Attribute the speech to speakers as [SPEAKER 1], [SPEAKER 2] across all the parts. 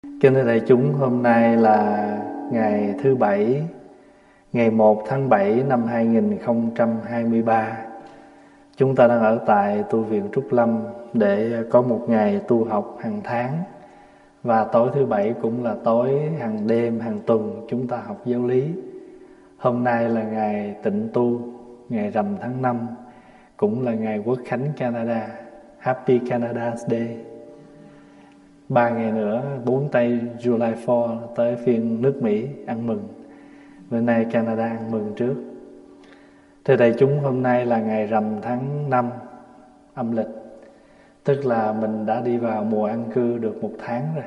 [SPEAKER 1] Kính thưa đại chúng, hôm nay là ngày thứ Bảy, ngày 1 tháng 7 năm 2023. Chúng ta đang ở tại tu viện Trúc Lâm để có một ngày tu học hàng tháng. Và tối thứ Bảy cũng là tối hàng đêm, hàng tuần chúng ta học giáo lý. Hôm nay là ngày tịnh tu, ngày rằm tháng 5, cũng là ngày Quốc khánh Canada. Happy Canada's Day. 3 ngày nữa, 4 tây July 4 tới phiên nước Mỹ ăn mừng. Bữa nay Canada ăn mừng trước. Thưa đại chúng, hôm nay là ngày rằm tháng 5 âm lịch, tức là mình đã đi vào mùa an cư được 1 tháng rồi.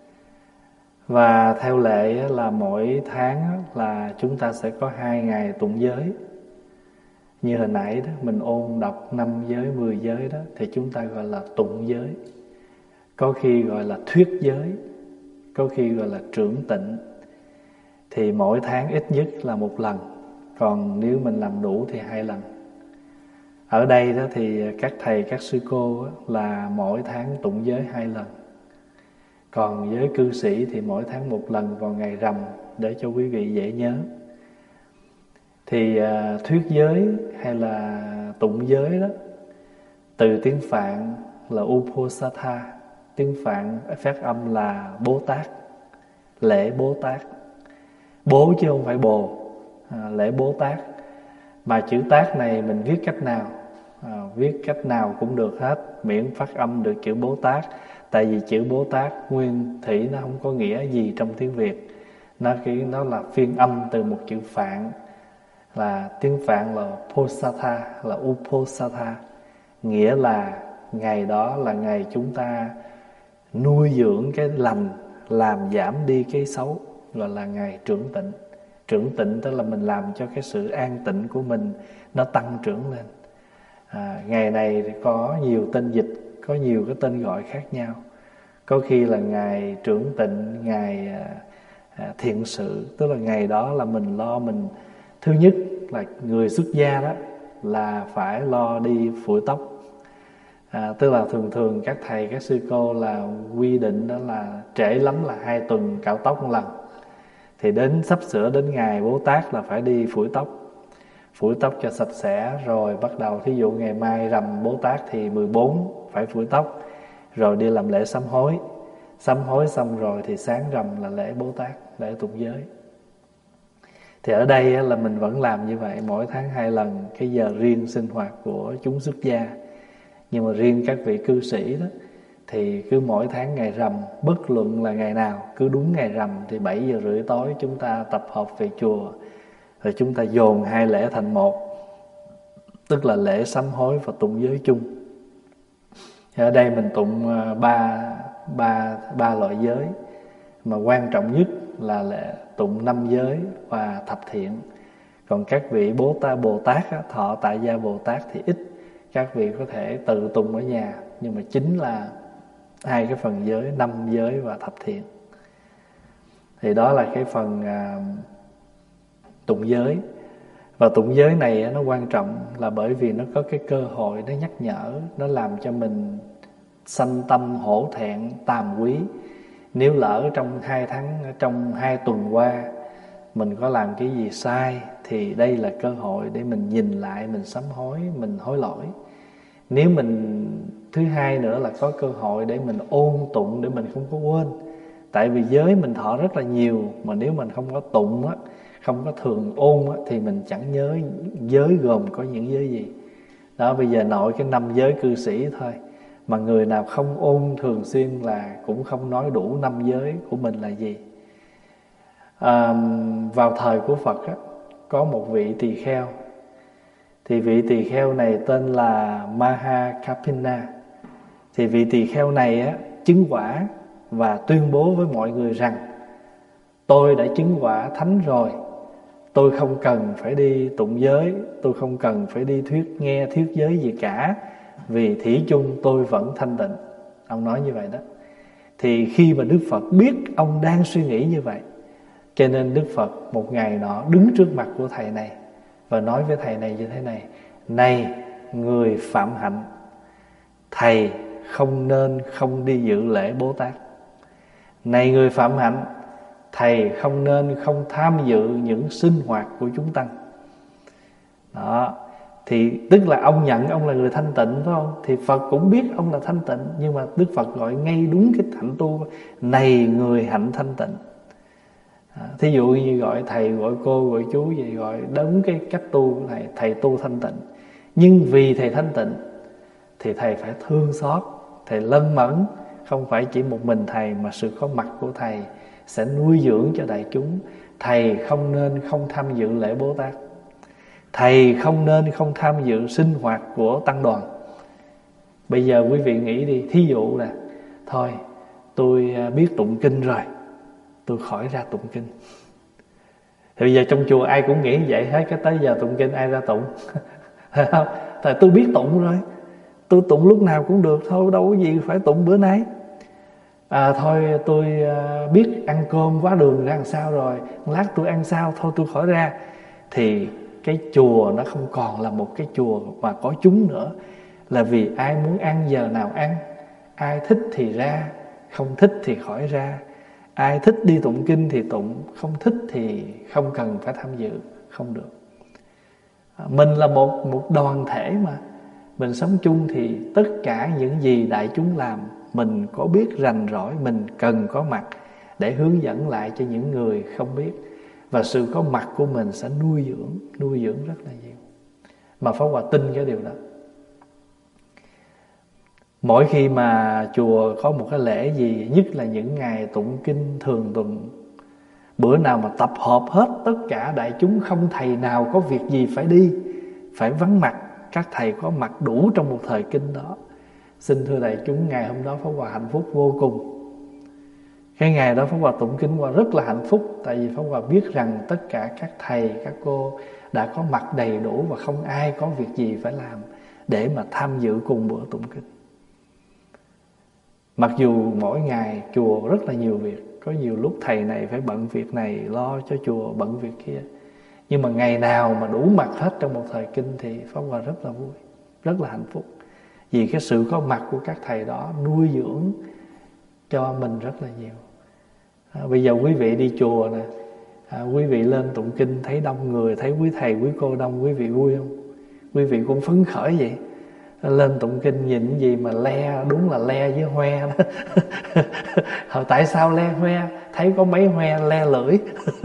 [SPEAKER 1] Và theo lệ là mỗi tháng là chúng ta sẽ có 2 ngày tụng giới. Như hồi nãy đó, mình ôn đọc 5 giới, 10 giới đó, thì chúng ta gọi là tụng giới. Có khi gọi là thuyết giới, có khi gọi là trưởng tịnh. Thì mỗi tháng ít nhất là 1 lần, còn nếu mình làm đủ thì 2 lần. Ở đây đó thì các thầy, các sư cô là mỗi tháng tụng giới 2 lần. Còn giới cư sĩ thì mỗi tháng 1 lần vào ngày rằm, để cho quý vị dễ nhớ. Thì thuyết giới hay là tụng giới đó, từ tiếng Phạn là Uposatha, tiếng Phạn phát âm là Bố Tát, lễ Bố Tát. Bố chứ không phải bồ, lễ Bố Tát. Mà chữ Tát này mình viết cách nào? Viết cách nào cũng được hết, miễn phát âm được chữ Bố Tát. Tại vì chữ Bố Tát nguyên thủy nó không có nghĩa gì trong tiếng Việt. Nó là phiên âm từ một chữ Phạn, là tiếng Phạn là Posatha, là Uposatha, nghĩa là ngày đó là ngày chúng ta nuôi dưỡng cái lành, làm giảm đi cái xấu, gọi là ngày trưởng tịnh. Trưởng tịnh tức là mình làm cho cái sự an tịnh của mình nó tăng trưởng lên. Ngày này thì có nhiều tên dịch, có nhiều cái tên gọi khác nhau. Có khi là ngày trưởng tịnh, ngày thiện sự, tức là ngày đó là mình lo mình, thứ nhất là người xuất gia đó là phải lo đi phủi tóc. Tức là thường các thầy, các sư cô là quy định đó là trễ lắm là 2 tuần cạo tóc 1 lần. Thì sắp sửa đến ngày Bố Tát là phải đi phủi tóc. Phủi tóc cho sạch sẽ, rồi bắt đầu thí dụ ngày mai rằm Bố Tát thì 14 phải phủi tóc, rồi đi làm lễ sám hối. Sám hối xong rồi thì sáng rằm là lễ Bố Tát, lễ tụng giới. Thì ở đây là mình vẫn làm như vậy, mỗi tháng 2 lần, cái giờ riêng sinh hoạt của chúng xuất gia. Nhưng mà riêng các vị cư sĩ đó thì cứ mỗi tháng ngày rằm, bất luận là ngày nào, cứ đúng ngày rằm thì 7 giờ rưỡi tối chúng ta tập hợp về chùa, rồi chúng ta dồn 2 lễ thành một, tức là lễ sám hối và tụng giới chung. Thì ở đây mình tụng ba loại giới, mà quan trọng nhất là lễ tụng 5 giới và thập thiện. Còn các vị Bồ Tát thọ tại gia Bồ Tát thì ít, các vị có thể tự tụng ở nhà, nhưng mà chính là 2 cái phần giới, 5 giới và thập thiện. Thì đó là cái phần tụng giới. Và tụng giới này nó quan trọng là bởi vì nó có cái cơ hội nó nhắc nhở, nó làm cho mình sanh tâm hổ thẹn, tàm quý. Nếu lỡ trong 2 tuần qua mình có làm cái gì sai, thì đây là cơ hội để mình nhìn lại, mình sám hối, mình hối lỗi. Nếu mình, thứ hai nữa là có cơ hội để mình ôn tụng, để mình không có quên. Tại vì giới mình thọ rất là nhiều, mà nếu mình không có tụng á, không có thường ôn á, thì mình chẳng nhớ giới gồm có những giới gì. Đó, bây giờ nội cái 5 giới cư sĩ thôi, mà người nào không ôn thường xuyên là cũng không nói đủ 5 giới của mình là gì. Vào thời của Phật á, có một vị tỳ kheo. Thì vị tỳ kheo này tên là Mahakapina. Thì vị tỳ kheo này á, chứng quả và tuyên bố với mọi người rằng: tôi đã chứng quả thánh rồi, tôi không cần phải đi tụng giới, tôi không cần phải đi nghe thuyết giới gì cả, vì thủy chung tôi vẫn thanh tịnh. Ông nói như vậy đó. Thì khi mà Đức Phật biết ông đang suy nghĩ như vậy, cho nên Đức Phật một ngày nọ đứng trước mặt của thầy này và nói với thầy này như thế này: này người phạm hạnh, thầy không nên không đi dự lễ Bố Tát. Này người phạm hạnh, thầy không nên không tham dự những sinh hoạt của chúng tăng. Đó. Thì tức là ông nhận ông là người thanh tịnh, phải không? Thì Phật cũng biết ông là thanh tịnh, nhưng mà Đức Phật gọi ngay đúng cái hạnh tu: này người hạnh thanh tịnh. Thí dụ như gọi thầy, gọi cô, gọi chú vậy, gọi đúng cái cách tu của thầy. Thầy tu thanh tịnh, nhưng vì thầy thanh tịnh thì thầy phải thương xót, thầy lân mẫn. Không phải chỉ một mình thầy, mà sự có mặt của thầy sẽ nuôi dưỡng cho đại chúng. Thầy không nên không tham dự lễ Bố Tát, thầy không nên không tham dự sinh hoạt của tăng đoàn. Bây giờ quý vị nghĩ đi, thí dụ là thôi tôi biết tụng kinh rồi, tôi khỏi ra tụng kinh. Thì bây giờ trong chùa ai cũng nghĩ vậy hết, cái tới giờ tụng kinh ai ra tụng? Không, tại tôi biết tụng rồi, tôi tụng lúc nào cũng được thôi, đâu có gì phải tụng bữa nay. Thôi tôi biết ăn cơm quá đường ra làm sao rồi, lát tôi ăn sao, thôi tôi khỏi ra. Thì cái chùa nó không còn là một cái chùa mà có chúng nữa. Là vì ai muốn ăn giờ nào ăn, ai thích thì ra, không thích thì khỏi ra. Ai thích đi tụng kinh thì tụng, không thích thì không cần phải tham dự, không được. Mình là một đoàn thể mà, mình sống chung thì tất cả những gì đại chúng làm mình có biết rành rỗi, mình cần có mặt để hướng dẫn lại cho những người không biết. Và sự có mặt của mình sẽ nuôi dưỡng rất là nhiều. Mà Pháp Hòa tin cái điều đó. Mỗi khi mà chùa có một cái lễ gì, nhất là những ngày tụng kinh thường tụng, bữa nào mà tập hợp hết tất cả đại chúng, không thầy nào có việc gì phải đi, phải vắng mặt, các thầy có mặt đủ trong một thời kinh đó. Xin thưa đại chúng, ngày hôm đó Pháp Hòa hạnh phúc vô cùng. Cái ngày đó Pháp Hòa tụng kinh Hòa rất là hạnh phúc. Tại vì Pháp Hòa biết rằng tất cả các thầy, các cô đã có mặt đầy đủ, và không ai có việc gì phải làm để mà tham dự cùng bữa tụng kinh. Mặc dù mỗi ngày chùa rất là nhiều việc, có nhiều lúc thầy này phải bận việc này, lo cho chùa, bận việc kia, nhưng mà ngày nào mà đủ mặt hết trong một thời kinh thì Pháp Hòa rất là vui, rất là hạnh phúc. Vì cái sự có mặt của các thầy đó nuôi dưỡng cho mình rất là nhiều. Bây giờ quý vị đi chùa nè, quý vị lên tụng kinh thấy đông người, thấy quý thầy quý cô đông, quý vị vui không? Quý vị cũng phấn khởi vậy. Lên tụng kinh nhìn cái gì mà le, đúng là le với hoe đó. Tại sao le hoe? Thấy có mấy hoe le lưỡi.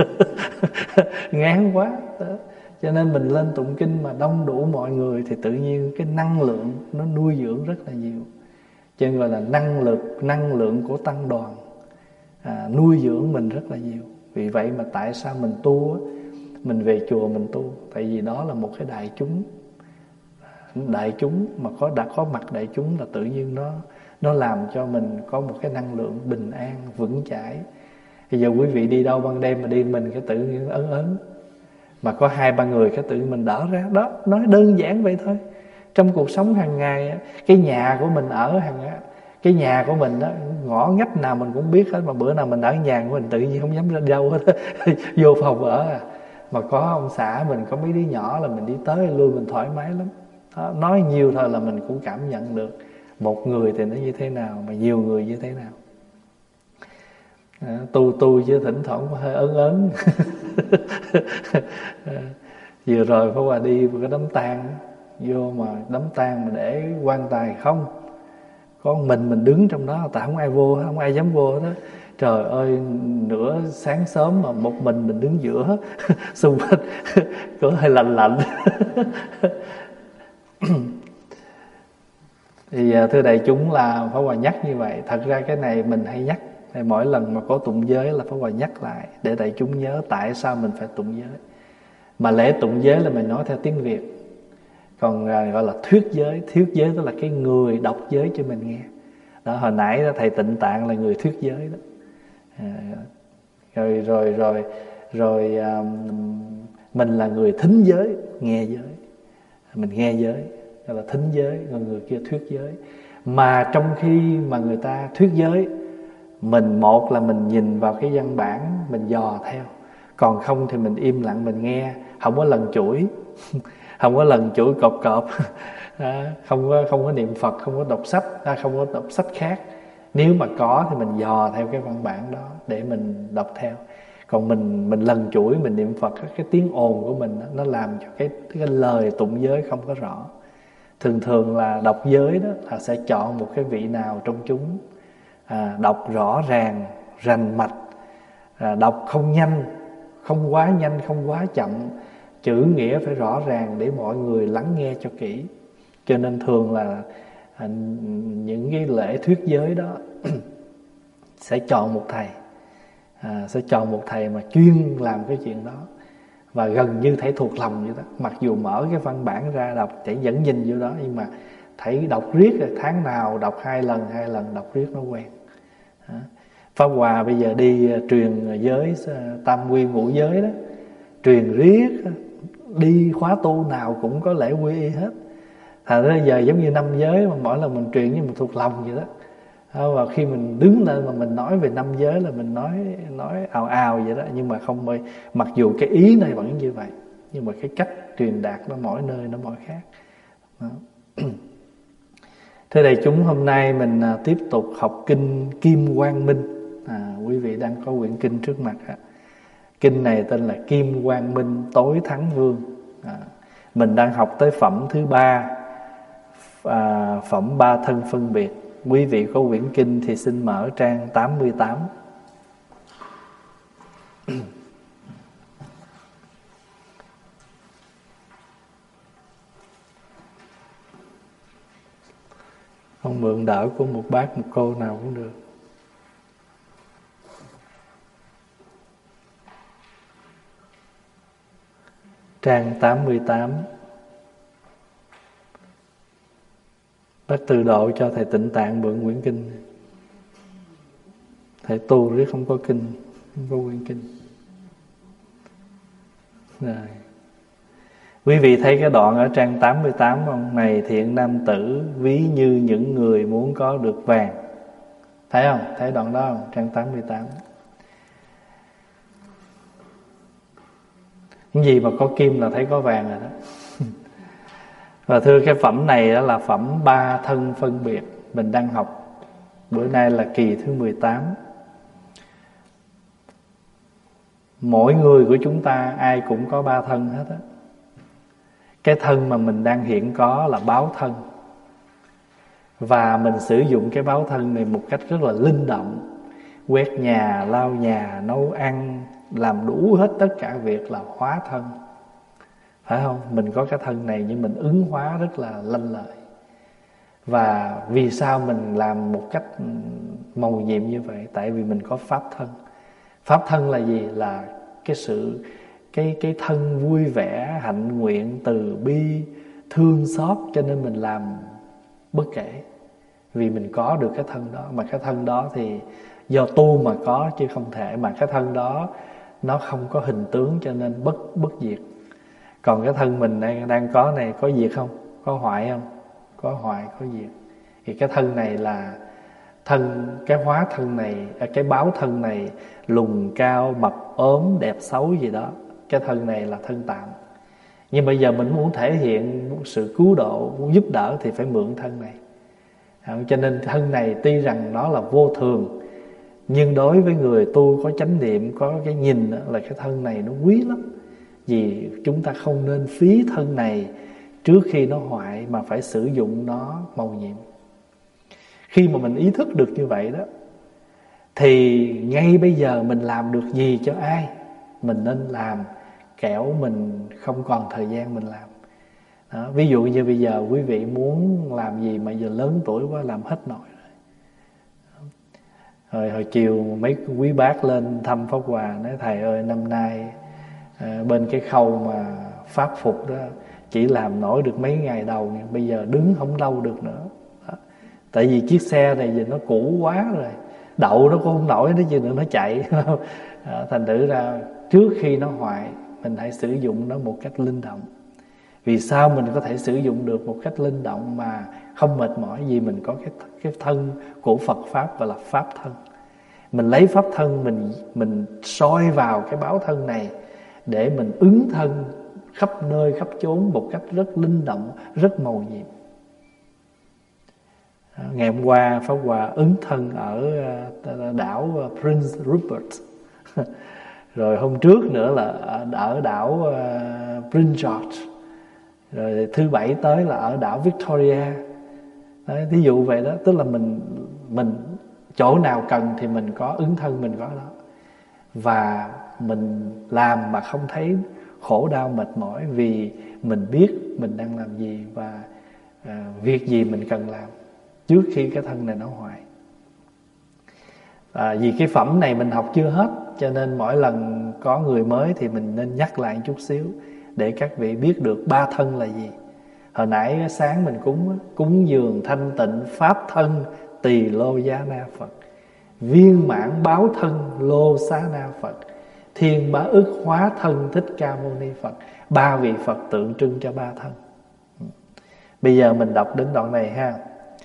[SPEAKER 1] Ngán quá đó. Cho nên mình lên tụng kinh mà đông đủ mọi người thì tự nhiên cái năng lượng nó nuôi dưỡng rất là nhiều. Cho nên gọi là năng lượng của tăng đoàn, nuôi dưỡng mình rất là nhiều. Vì vậy mà tại sao mình tu, mình về chùa mình tu, tại vì đó là một cái đại chúng. Đại chúng mà đã có mặt đại chúng là tự nhiên nó làm cho mình có một cái năng lượng bình an, vững chãi. Bây giờ quý vị đi đâu ban đêm mà đi mình cái tự nhiên ớn ớn, mà có 2-3 người cái tự nhiên mình đỡ ra. Đó, nói đơn giản vậy thôi. Trong cuộc sống hàng ngày, cái nhà của mình ở cái nhà của mình đó, ngõ ngách nào mình cũng biết hết, mà bữa nào mình ở nhà của mình tự nhiên không dám ra đâu hết. Vô phòng ở mà có ông xã mình, có mấy đứa nhỏ là mình đi tới lui mình thoải mái lắm. Đó, nói nhiều thôi là mình cũng cảm nhận được một người thì nó như thế nào, mà nhiều người như thế nào. Tu chứ thỉnh thoảng có hơi ớn ớn. Vừa rồi Pháp Hòa đi một cái đám tang, vô mà đám tang mà để quan tài không, có mình đứng trong đó, tại không ai vô, không ai dám vô đó. Trời ơi, nửa sáng sớm mà một mình đứng giữa, xung quanh cửa hơi lạnh. Thì thưa đại chúng, là Pháp Hòa nhắc như vậy. Thật ra cái này mình hay nhắc, thì mỗi lần mà có tụng giới là Pháp Hòa nhắc lại để đại chúng nhớ tại sao mình phải tụng giới. Mà lễ tụng giới là mình nói theo tiếng Việt, còn gọi là thuyết giới. Thuyết giới tức là cái người đọc giới cho mình nghe. Đó, hồi nãy đó, thầy Tịnh Tạng là người thuyết giới đó. Rồi mình là người thính giới, nghe giới. Mình nghe giới, gọi là thính giới, còn người kia thuyết giới. Mà trong khi mà người ta thuyết giới, mình một là mình nhìn vào cái văn bản, mình dò theo. Còn không thì mình im lặng mình nghe, không có lần chuỗi. Không có lần chuỗi cộp, không có niệm Phật, không có đọc sách, không có đọc sách khác. Nếu mà có thì mình dò theo cái văn bản đó để mình đọc theo. Còn mình lần chuỗi mình niệm Phật, cái tiếng ồn của mình đó, nó làm cho cái lời tụng giới không có rõ. Thường thường là đọc giới đó là sẽ chọn một cái vị nào trong chúng đọc rõ ràng, rành mạch, đọc không nhanh, không quá nhanh, không quá chậm, chữ nghĩa phải rõ ràng để mọi người lắng nghe cho kỹ. Cho nên thường là những cái lễ thuyết giới đó sẽ chọn một thầy, mà chuyên làm cái chuyện đó, và gần như thầy thuộc lòng vậy đó. Mặc dù mở cái văn bản ra đọc thầy vẫn nhìn vô đó, nhưng mà thầy đọc riết rồi, tháng nào đọc hai lần đọc riết nó quen. Pháp Hòa bây giờ đi truyền giới tam quy ngũ giới đó, truyền riết, đi khóa tu nào cũng có lễ quy y hết. Thành ra giờ giống như năm giới mà mỗi lần mình truyền với mình thuộc lòng vậy đó. Và khi mình đứng lên mà mình nói về năm giới là mình nói ào ào vậy đó, nhưng mà không, mặc dù cái ý này vẫn như vậy, nhưng mà cái cách truyền đạt nó mỗi nơi nó mỗi khác đó. Thế đại chúng, hôm nay mình tiếp tục học kinh Kim Quang Minh. Quý vị đang có quyển kinh trước mặt. Kinh này tên là Kim Quang Minh Tối Thắng Vương. Mình đang học tới phẩm thứ 3, phẩm ba thân phân biệt. Quý vị có quyển kinh thì xin mở trang 88. Không mượn đỡ của một bác một cô nào cũng được. Trang 88. Bác Từ Độ cho thầy Tịnh Tạng mượn quyển kinh. Thầy tu riết không có kinh, không có quyển kinh. Rồi. Quý vị thấy cái đoạn ở trang 88 không? Này thiện nam tử, ví như những người muốn có được vàng. Thấy không? Thấy đoạn đó không? Trang 88. Những gì mà có kim là thấy có vàng rồi đó. Và thưa, cái phẩm này đó là phẩm ba thân phân biệt. Mình đang học, bữa nay là kỳ thứ 18. Mỗi người của chúng ta ai cũng có ba thân hết á. Cái thân mà mình đang hiện có là báo thân, và mình sử dụng cái báo thân này một cách rất là linh động. Quét nhà, lau nhà, nấu ăn, làm đủ hết tất cả việc là hóa thân. Phải không? Mình có cái thân này nhưng mình ứng hóa rất là lanh lợi. Và vì sao mình làm một cách mầu nhiệm như vậy? Tại vì mình có pháp thân. Pháp thân là gì? Là cái sự cái thân vui vẻ, hạnh nguyện, từ bi, thương xót, cho nên mình làm bất kể. Vì mình có được cái thân đó. Mà cái thân đó thì do tu mà có, chứ không thể. Mà cái thân đó nó không có hình tướng, cho nên bất diệt. Còn cái thân mình đang có này có diệt không? Có hoại không? Có hoại, có diệt. Thì cái thân này là thân, cái hóa thân này, cái báo thân này lùn cao, mập ốm, đẹp xấu gì đó, cái thân này là thân tạm. Nhưng bây giờ mình muốn thể hiện sự cứu độ, muốn giúp đỡ thì phải mượn thân này. Cho nên thân này tuy rằng nó là vô thường, nhưng đối với người tu có chánh niệm, có cái nhìn là cái thân này nó quý lắm. Vì chúng ta không nên phí thân này trước khi nó hoại, mà phải sử dụng nó mầu nhiệm. Khi mà mình ý thức được như vậy đó, thì ngay bây giờ mình làm được gì cho ai mình nên làm, kẻo mình không còn thời gian mình làm đó. Ví dụ như bây giờ quý vị muốn làm gì mà giờ lớn tuổi quá làm hết nổi rồi. Hồi chiều mấy quý bác lên thăm Pháp Hòa, nói thầy ơi, năm nay bên cái khâu mà pháp phục đó chỉ làm nổi được mấy ngày đầu, bây giờ đứng không lâu được nữa đó. Tại vì chiếc xe này giờ nó cũ quá rồi, đậu nó cũng không nổi nữa, chứ nữa nó chạy đó. Thành thử ra trước khi nó hoại, mình hãy sử dụng nó một cách linh động. Vì sao mình có thể sử dụng được một cách linh động mà không mệt mỏi? Vì mình có cái thân của Phật Pháp, gọi là Pháp thân. Mình lấy Pháp thân mình soi vào cái báo thân này để mình ứng thân khắp nơi khắp chốn một cách rất linh động, rất mầu nhiệm. Ngày hôm qua Pháp Hòa ứng thân ở đảo Prince Rupert. Rồi hôm trước nữa là ở đảo Prince George. Rồi thứ Bảy tới là ở đảo Victoria. Đấy, thí dụ vậy đó. Tức là mình chỗ nào cần thì mình có ứng thân, mình có đó. Và mình làm mà không thấy khổ đau mệt mỏi, vì mình biết mình đang làm gì và việc gì mình cần làm trước khi cái thân này nó hoại. Vì cái phẩm này mình học chưa hết, cho nên mỗi lần có người mới thì mình nên nhắc lại chút xíu để các vị biết được ba thân là gì. Hồi nãy sáng mình cúng dường thanh tịnh pháp thân Tỳ Lô Giá Na Phật, viên mãn báo thân Lô Xá Na Phật, thiên bá ức hóa thân Thích Ca Mâu Ni Phật. Ba vị Phật tượng trưng cho ba thân. Bây giờ mình đọc đến đoạn này ha.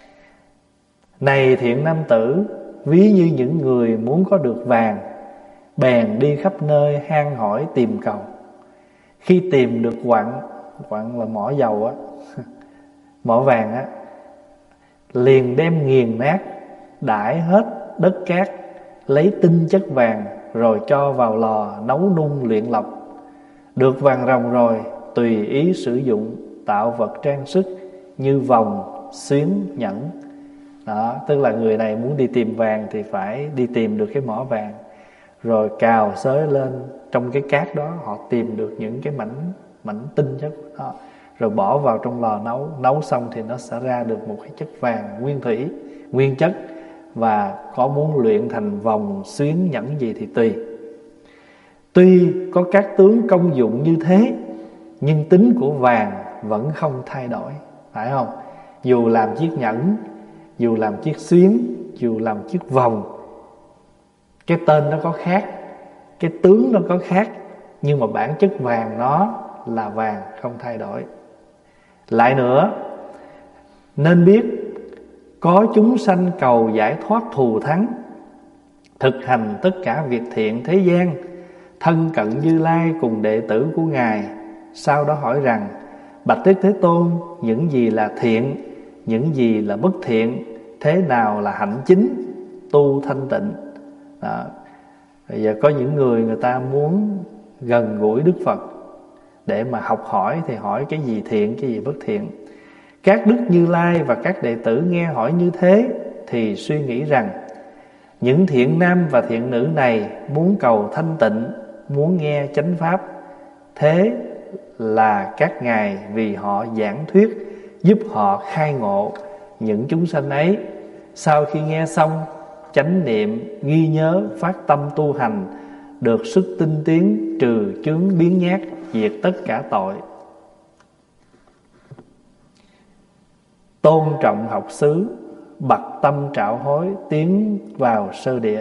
[SPEAKER 1] Này thiện nam tử, ví như những người muốn có được vàng, bèn đi khắp nơi hang hỏi tìm cầu. Khi tìm được quặng là mỏ dầu á, mỏ vàng á, liền đem nghiền nát, đãi hết đất cát, lấy tinh chất vàng rồi cho vào lò nấu nung luyện lọc. Được vàng ròng rồi, tùy ý sử dụng, tạo vật trang sức như vòng, xuyến, nhẫn. Đó, tức là người này muốn đi tìm vàng thì phải đi tìm được cái mỏ vàng, rồi cào xới lên trong cái cát đó, họ tìm được những cái mảnh tinh chất đó, rồi bỏ vào trong lò nấu xong thì nó sẽ ra được một cái chất vàng nguyên thủy, nguyên chất. Và có muốn luyện thành vòng, xuyến, nhẫn gì thì tùy. Tuy có các tướng công dụng như thế, nhưng tính của vàng vẫn không thay đổi, phải không? Dù làm chiếc nhẫn, dù làm chiếc xuyến, dù làm chiếc vòng, cái tên nó có khác, cái tướng nó có khác, nhưng mà bản chất vàng nó là vàng, không thay đổi. Lại nữa, nên biết có chúng sanh cầu giải thoát thù thắng, thực hành tất cả việc thiện thế gian, thân cận Như Lai cùng đệ tử của Ngài. Sau đó hỏi rằng: Bạch Đức Thế Tôn, những gì là thiện, những gì là bất thiện, thế nào là hạnh chính, tu thanh tịnh? Đó. Bây giờ có những người ta muốn gần gũi Đức Phật để mà học hỏi, thì hỏi cái gì thiện, cái gì bất thiện. Các Đức Như Lai và các đệ tử nghe hỏi như thế thì suy nghĩ rằng: những thiện nam và thiện nữ này muốn cầu thanh tịnh, muốn nghe chánh pháp, thế là các ngài vì họ giảng thuyết, giúp họ khai ngộ. Những chúng sanh ấy sau khi nghe xong, chánh niệm, ghi nhớ, phát tâm tu hành, được sức tinh tiến, trừ chướng biến nhát, diệt tất cả tội. Tôn trọng học xứ, bặt tâm trạo hối, tiến vào sơ địa.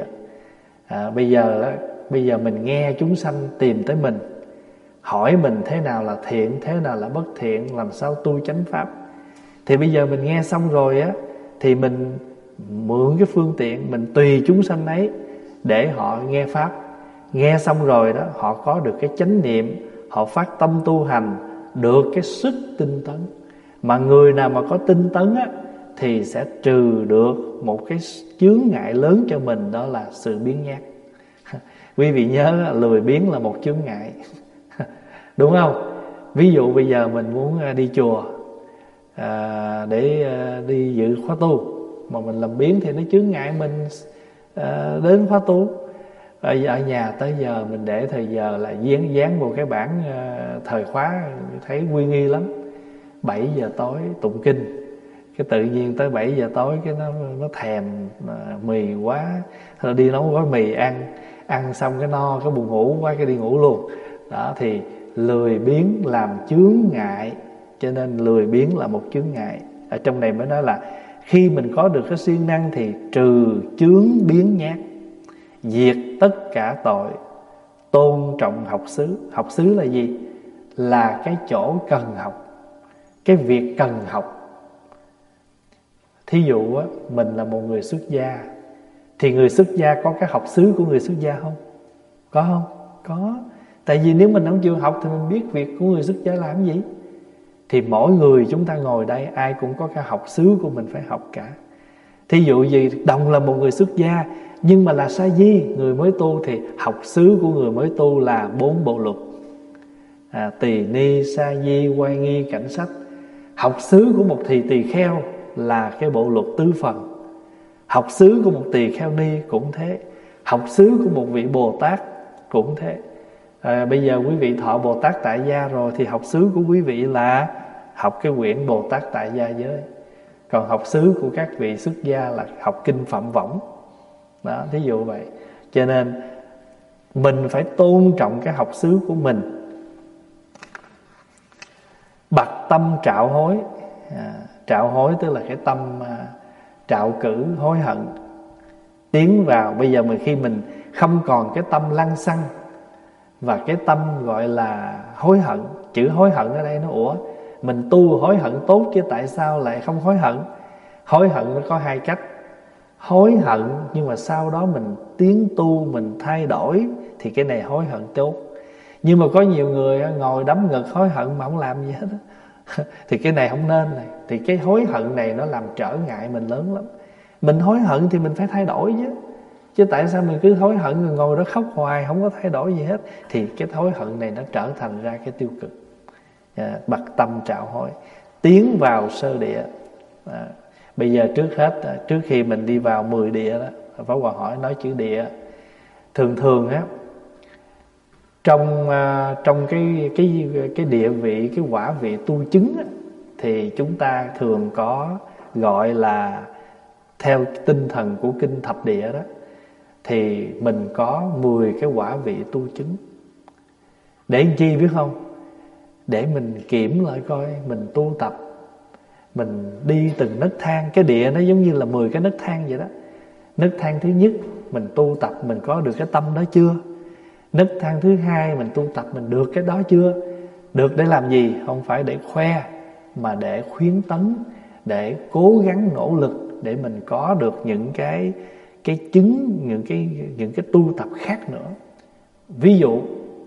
[SPEAKER 1] Bây giờ mình nghe chúng sanh tìm tới mình, hỏi mình thế nào là thiện, thế nào là bất thiện, làm sao tu chánh pháp. Thì bây giờ mình nghe xong rồi á, thì mình mượn cái phương tiện, mình tùy chúng sanh ấy để họ nghe pháp. Nghe xong rồi đó, họ có được cái chánh niệm, họ phát tâm tu hành, được cái sức tinh tấn. Mà người nào mà có tinh tấn á, thì sẽ trừ được một cái chướng ngại lớn cho mình, đó là sự biếng nhác. Quý vị nhớ lười biếng là một chướng ngại. Đúng không? Ví dụ bây giờ mình muốn đi chùa để đi dự khóa tu, mà mình làm biếng thì nó chướng ngại mình đến khóa tu. Ở nhà tới giờ mình để thời giờ là dán vào cái bảng thời khóa, thấy uy nghi lắm. 7 giờ tối tụng kinh, cái tự nhiên tới 7 giờ tối cái nó thèm mì quá, rồi đi nấu gói mì ăn xong cái no, cái buồn ngủ quá, cái đi ngủ luôn. Đó, thì lười biếng làm chướng ngại, cho nên lười biếng là một chướng ngại. Ở trong này mới nói là khi mình có được cái siêng năng thì trừ chướng biếng nhác, diệt tất cả tội. Tôn trọng học xứ. Học xứ là gì? Là cái chỗ cần học, cái việc cần học. Thí dụ á, mình là một người xuất gia, thì người xuất gia có cái học xứ của người xuất gia không? Có không? Có. Tại vì nếu mình không chịu học thì mình biết việc của người xuất gia làm gì. Thì mỗi người chúng ta ngồi đây ai cũng có cái học xứ của mình phải học cả. Thí dụ gì đồng là một người xuất gia nhưng mà là sa di, người mới tu, thì học xứ của người mới tu là 4 bộ luật. Tỳ ni, sa di, oai nghi, cảnh sách. Học xứ của một tỳ kheo là cái bộ luật tứ phần. Học xứ của một tỳ kheo ni cũng thế. Học xứ của một vị Bồ Tát cũng thế. Bây giờ quý vị thọ Bồ Tát tại gia rồi thì học xứ của quý vị là học cái quyển Bồ Tát tại gia giới. Còn học xứ của các vị xuất gia là học kinh Phạm Võng. Đó, thí dụ vậy. Cho nên mình phải tôn trọng cái học xứ của mình. Bặt tâm trạo hối. Trạo hối tức là cái tâm trạo cử, hối hận. Tiến vào, bây giờ khi mình không còn cái tâm lăng xăng và cái tâm gọi là hối hận. Chữ hối hận ở đây nó mình tu hối hận tốt chứ tại sao lại không hối hận? Hối hận nó có 2 cách. Hối hận nhưng mà sau đó mình tiến tu, mình thay đổi, thì cái này hối hận tốt. Nhưng mà có nhiều người ngồi đấm ngực hối hận mà không làm gì hết thì cái này không nên này. Thì cái hối hận này nó làm trở ngại mình lớn lắm. Mình hối hận thì mình phải thay đổi chứ tại sao mình cứ hối hận rồi ngồi đó khóc hoài không có thay đổi gì hết? Thì cái hối hận này nó trở thành ra cái tiêu cực. Bặt tâm trạo hối, tiến vào sơ địa. Bây giờ trước khi mình đi vào 10 địa đó, Pháp Hòa hỏi nói chữ địa. Thường á, trong cái địa vị, cái quả vị tu chứng á, thì chúng ta thường có gọi là, theo tinh thần của kinh thập địa đó, thì mình có 10 cái quả vị tu chứng. Để làm chi biết không? Để mình kiểm lại coi mình tu tập, mình đi từng nấc thang. Cái địa nó giống như là 10 cái nấc thang vậy đó. Nấc thang thứ nhất mình tu tập mình có được cái tâm đó chưa? Nấc thang thứ hai mình tu tập mình được cái đó chưa? Được để làm gì? Không phải để khoe, mà để khuyến tấn, để cố gắng nỗ lực để mình có được những cái chứng, những cái tu tập khác nữa. Ví dụ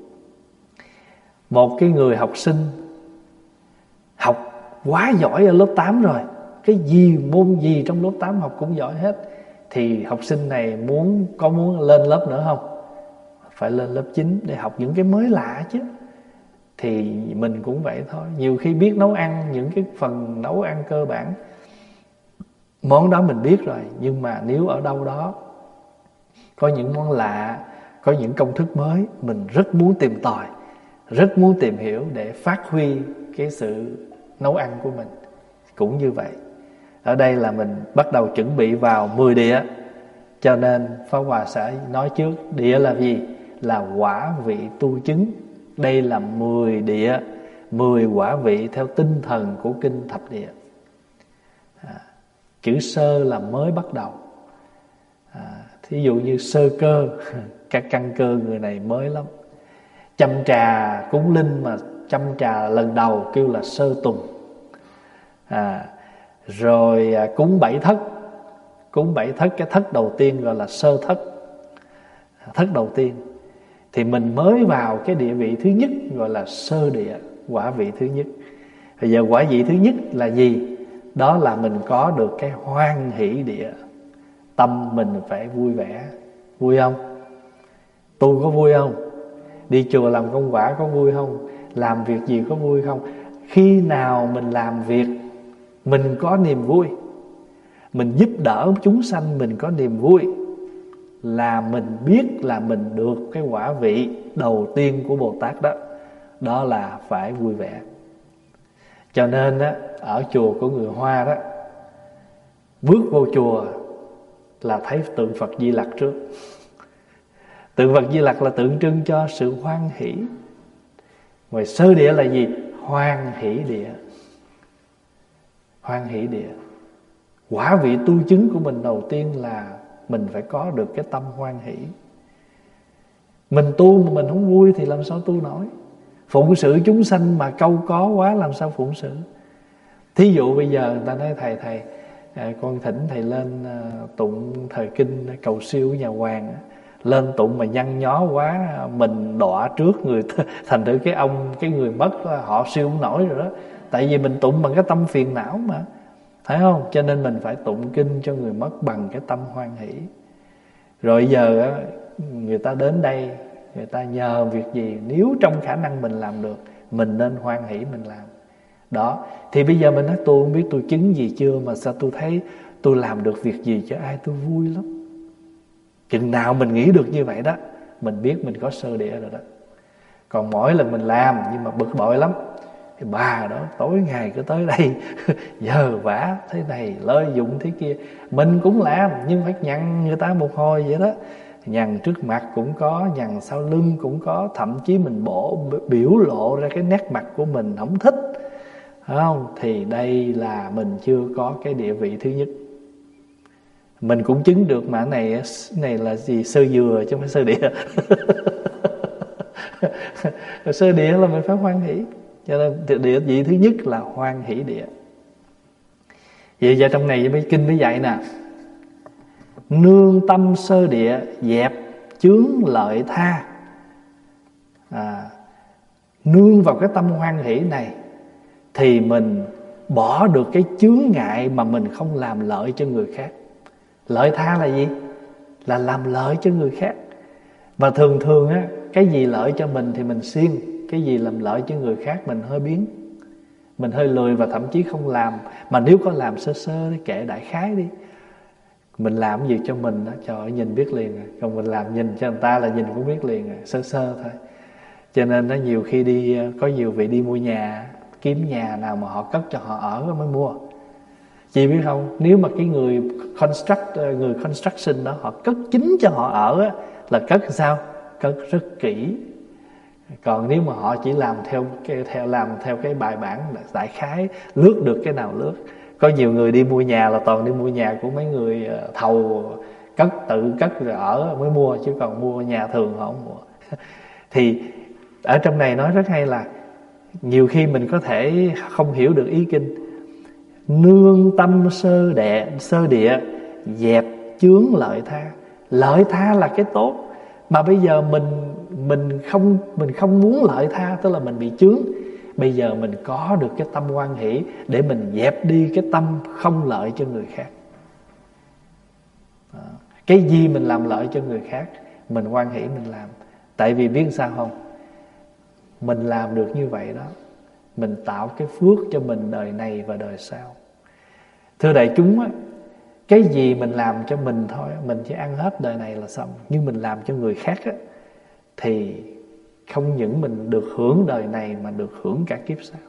[SPEAKER 1] một cái người học sinh học quá giỏi ở lớp 8 rồi, cái gì môn gì trong lớp 8 học cũng giỏi hết, thì học sinh này muốn lên lớp nữa không? Phải lên lớp 9 để học những cái mới lạ chứ. Thì mình cũng vậy thôi. Nhiều khi biết nấu ăn, những cái phần nấu ăn cơ bản, món đó mình biết rồi, nhưng mà nếu ở đâu đó có những món lạ, có những công thức mới, mình rất muốn tìm tòi, rất muốn tìm hiểu để phát huy cái sự nấu ăn của mình. Cũng như vậy. Ở đây là mình bắt đầu chuẩn bị vào 10 địa. Cho nên Pháp Hòa sẽ nói trước, địa là gì? Là quả vị tu chứng. Đây là 10 địa, 10 quả vị theo tinh thần của kinh thập địa. Chữ sơ là mới bắt đầu. Thí dụ như sơ cơ, các căn cơ người này mới lắm. Chăm trà cúng linh mà chăm trà lần đầu kêu là sơ tùng. Rồi cúng 7 thất. Cúng 7 thất, cái thất đầu tiên gọi là sơ thất. Thất đầu tiên. Thì mình mới vào cái địa vị thứ nhất gọi là sơ địa, quả vị thứ nhất. Bây giờ quả vị thứ nhất là gì? Đó là mình có được cái hoan hỷ địa. Tâm mình phải vui vẻ. Vui không? Tu có vui không? Đi chùa làm công quả có vui không? Làm việc gì có vui không? Khi nào mình làm việc mình có niềm vui, mình giúp đỡ chúng sanh mình có niềm vui, là mình biết là mình được cái quả vị đầu tiên của Bồ Tát đó. Đó là phải vui vẻ. Cho nên á, ở chùa của người Hoa đó, bước vô chùa là thấy tượng Phật Di Lặc trước. Tượng Phật Di Lặc là tượng trưng cho sự hoan hỷ. Ngoài sơ địa là gì? Hoan hỷ địa. Hoan hỷ địa. Quả vị tu chứng của mình đầu tiên là mình phải có được cái tâm hoan hỷ. Mình tu mà mình không vui thì làm sao tu nổi? Phụng sự chúng sanh mà câu có quá làm sao phụng sự? Thí dụ bây giờ người ta nói thầy con thỉnh thầy lên tụng thời kinh cầu siêu của nhà Hoàng. Lên tụng mà nhăn nhó quá, mình đọa trước người, thành thử cái người mất họ siêu không nổi rồi đó. Tại vì mình tụng bằng cái tâm phiền não mà. phải không? Cho nên mình phải tụng kinh cho người mất bằng cái tâm hoan hỷ. Rồi giờ á, người ta đến đây, người ta nhờ việc gì, nếu trong khả năng mình làm được, mình nên hoan hỷ mình làm. Đó, thì bây giờ mình nói tôi không biết tôi chứng gì chưa, mà sao tôi thấy tôi làm được việc gì cho ai tôi vui lắm. Chừng nào mình nghĩ được như vậy đó, mình biết mình có sơ địa rồi đó. Còn mỗi lần mình làm nhưng mà bực bội lắm, thì bà đó tối ngày cứ tới đây nhờ vả thế này, lợi dụng thế kia. Mình cũng làm nhưng phải nhằn người ta một hồi vậy đó. Nhằn trước mặt cũng có, nhằn sau lưng cũng có, thậm chí mình biểu lộ ra cái nét mặt của mình không thích, phải không? Thì đây là mình chưa có cái địa vị thứ nhất. Mình cũng chứng được mà cái này là gì? Sơ dừa chứ không phải sơ địa. Sơ địa là mình phải hoan hỷ. Cho nên địa vị thứ nhất là hoan hỷ địa. Vậy giờ trong này mới kinh mới dạy nè: nương tâm sơ địa, dẹp chướng lợi tha. Nương vào cái tâm hoan hỷ này thì mình bỏ được cái chướng ngại mà mình không làm lợi cho người khác. Lợi tha là gì? Là làm lợi cho người khác. Và thường thường á, cái gì lợi cho mình thì mình siêng, cái gì làm lợi cho người khác mình hơi biếng, mình hơi lười và thậm chí không làm. Mà nếu có làm sơ sơ thì kệ đại khái đi. Mình làm gì cho mình đó, trời ơi, nhìn biết liền rồi. Còn mình làm nhìn cho người ta là nhìn cũng biết liền rồi, sơ sơ thôi. Cho nên nó nhiều khi đi, có nhiều vị đi mua nhà, kiếm nhà nào mà họ cất cho họ ở mới mua. Chị biết không, nếu mà cái người construction đó họ cất chính cho họ ở á, là cất sao? Cất rất kỹ. Còn nếu mà họ chỉ làm theo cái bài bản đại khái, lướt được cái nào lướt. Có nhiều người đi mua nhà là toàn đi mua nhà của mấy người thầu tự cất rồi ở mới mua, chứ còn mua nhà thường họ không mua. Thì ở trong này nói rất hay là nhiều khi mình có thể không hiểu được ý kinh. Nương tâm sơ địa, dẹp chướng lợi tha. Lợi tha là cái tốt, mà bây giờ mình không muốn lợi tha, tức là mình bị chướng. Bây giờ mình có được cái tâm hoan hỷ để mình dẹp đi cái tâm không lợi cho người khác. Cái gì mình làm lợi cho người khác, mình hoan hỷ mình làm. Tại vì biết sao không? Mình làm được như vậy đó, mình tạo cái phước cho mình đời này và đời sau. Thưa đại chúng á, cái gì mình làm cho mình thôi, mình chỉ ăn hết đời này là xong. Nhưng mình làm cho người khác á, thì không những mình được hưởng đời này mà được hưởng cả kiếp sau.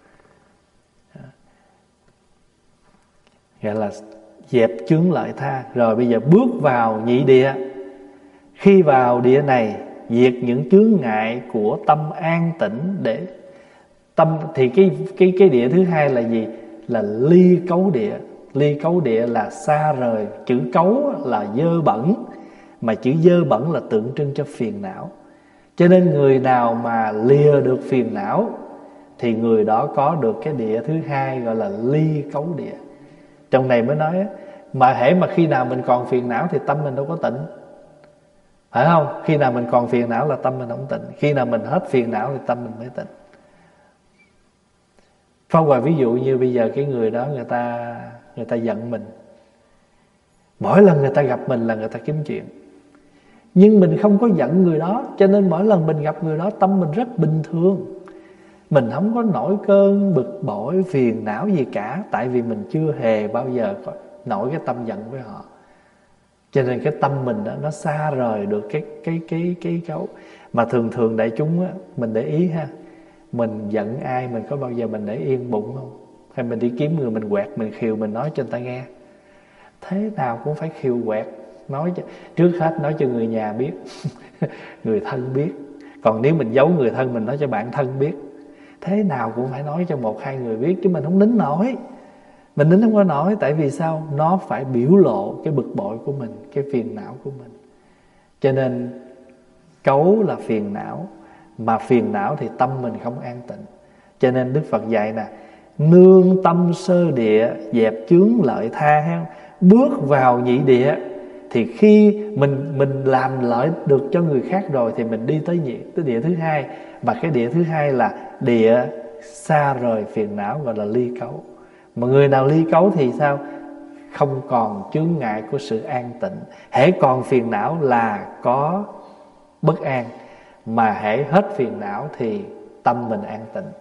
[SPEAKER 1] Gọi là dẹp chướng lợi tha. Rồi bây giờ bước vào nhị địa. Khi vào địa này, diệt những chướng ngại của tâm an tĩnh để tâm. Thì cái địa thứ hai là gì? Là ly cấu địa. Ly cấu địa là xa rời. Chữ cấu là dơ bẩn, mà chữ dơ bẩn là tượng trưng cho phiền não. Cho nên người nào mà lìa được phiền não thì người đó có được cái địa thứ hai, gọi là ly cấu địa. Trong này mới nói mà hễ mà khi nào mình còn phiền não thì tâm mình đâu có tịnh, phải không? Khi nào mình còn phiền não là tâm mình không tịnh. Khi nào mình hết phiền não thì tâm mình mới tịnh. Phong hoài ví dụ như bây giờ cái người đó người ta giận mình. Mỗi lần người ta gặp mình là người ta kiếm chuyện. Nhưng mình không có giận người đó, cho nên mỗi lần mình gặp người đó tâm mình rất bình thường. Mình không có nổi cơn bực bội, phiền não gì cả. Tại vì mình chưa hề bao giờ có nổi cái tâm giận với họ. Cho nên cái tâm mình đó, nó xa rời được cái cấu. Mà thường đại chúng á, mình để ý ha, mình giận ai mình có bao giờ mình để yên bụng không? Hay mình đi kiếm người mình quẹt, mình khiều, mình nói cho người ta nghe. Thế nào cũng phải khiều quẹt, nói cho, trước hết nói cho người nhà biết, người thân biết. Còn nếu mình giấu người thân, mình nói cho bạn thân biết. Thế nào cũng phải nói cho 1-2 người biết, chứ mình không nín nổi. Mình nín không có nổi. Tại vì sao? Nó phải biểu lộ cái bực bội của mình, cái phiền não của mình. Cho nên cấu là phiền não, mà phiền não thì tâm mình không an tịnh. Cho nên Đức Phật dạy nè: nương tâm sơ địa, dẹp chướng lợi tha ha. Bước vào nhị địa thì khi mình làm lợi được cho người khác rồi thì mình đi tới địa thứ hai. Và cái địa thứ hai là địa xa rời phiền não, gọi là ly cấu. Mà người nào ly cấu thì sao? Không còn chướng ngại của sự an tịnh. Hễ còn phiền não là có bất an, mà hễ hết phiền não thì tâm mình an tịnh.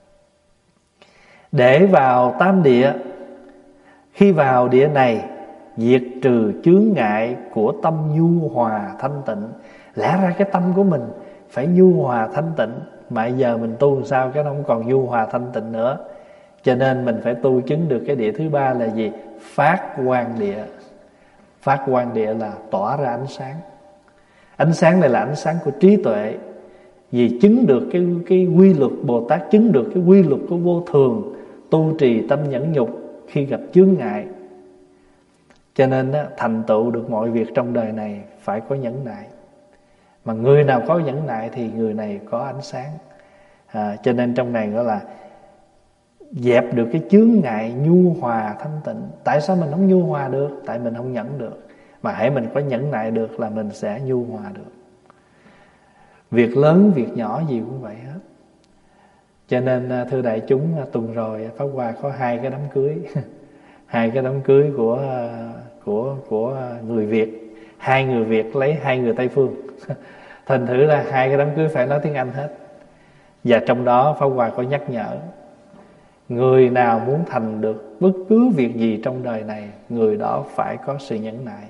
[SPEAKER 1] Để vào tam địa, khi vào địa này diệt trừ chướng ngại của tâm nhu hòa thanh tịnh. Lẽ ra cái tâm của mình phải nhu hòa thanh tịnh, mà giờ mình tu làm sao cái nó không còn nhu hòa thanh tịnh nữa. Cho nên mình phải tu chứng được cái địa thứ ba là gì? Phát quang địa. Phát quang địa là tỏa ra ánh sáng. Ánh sáng này là ánh sáng của trí tuệ. Vì chứng được cái quy luật, Bồ Tát chứng được cái quy luật của vô thường, tu trì tâm nhẫn nhục khi gặp chướng ngại. Cho nên thành tựu được mọi việc trong đời này phải có nhẫn nại. Mà người nào có nhẫn nại thì người này có ánh sáng. Cho nên trong này gọi là dẹp được cái chướng ngại nhu hòa thanh tịnh. Tại sao mình không nhu hòa được? Tại mình không nhẫn được. Mà hãy mình có nhẫn nại được là mình sẽ nhu hòa được. Việc lớn, việc nhỏ gì cũng vậy hết. Cho nên thưa đại chúng, tuần rồi Pháp Hòa có 2 cái đám cưới. 2 cái đám cưới của người Việt. 2 người Việt lấy 2 người Tây phương. Thành thử ra 2 cái đám cưới phải nói tiếng Anh hết. Và trong đó Pháp Hòa có nhắc nhở, người nào muốn thành được bất cứ việc gì trong đời này, người đó phải có sự nhẫn nại.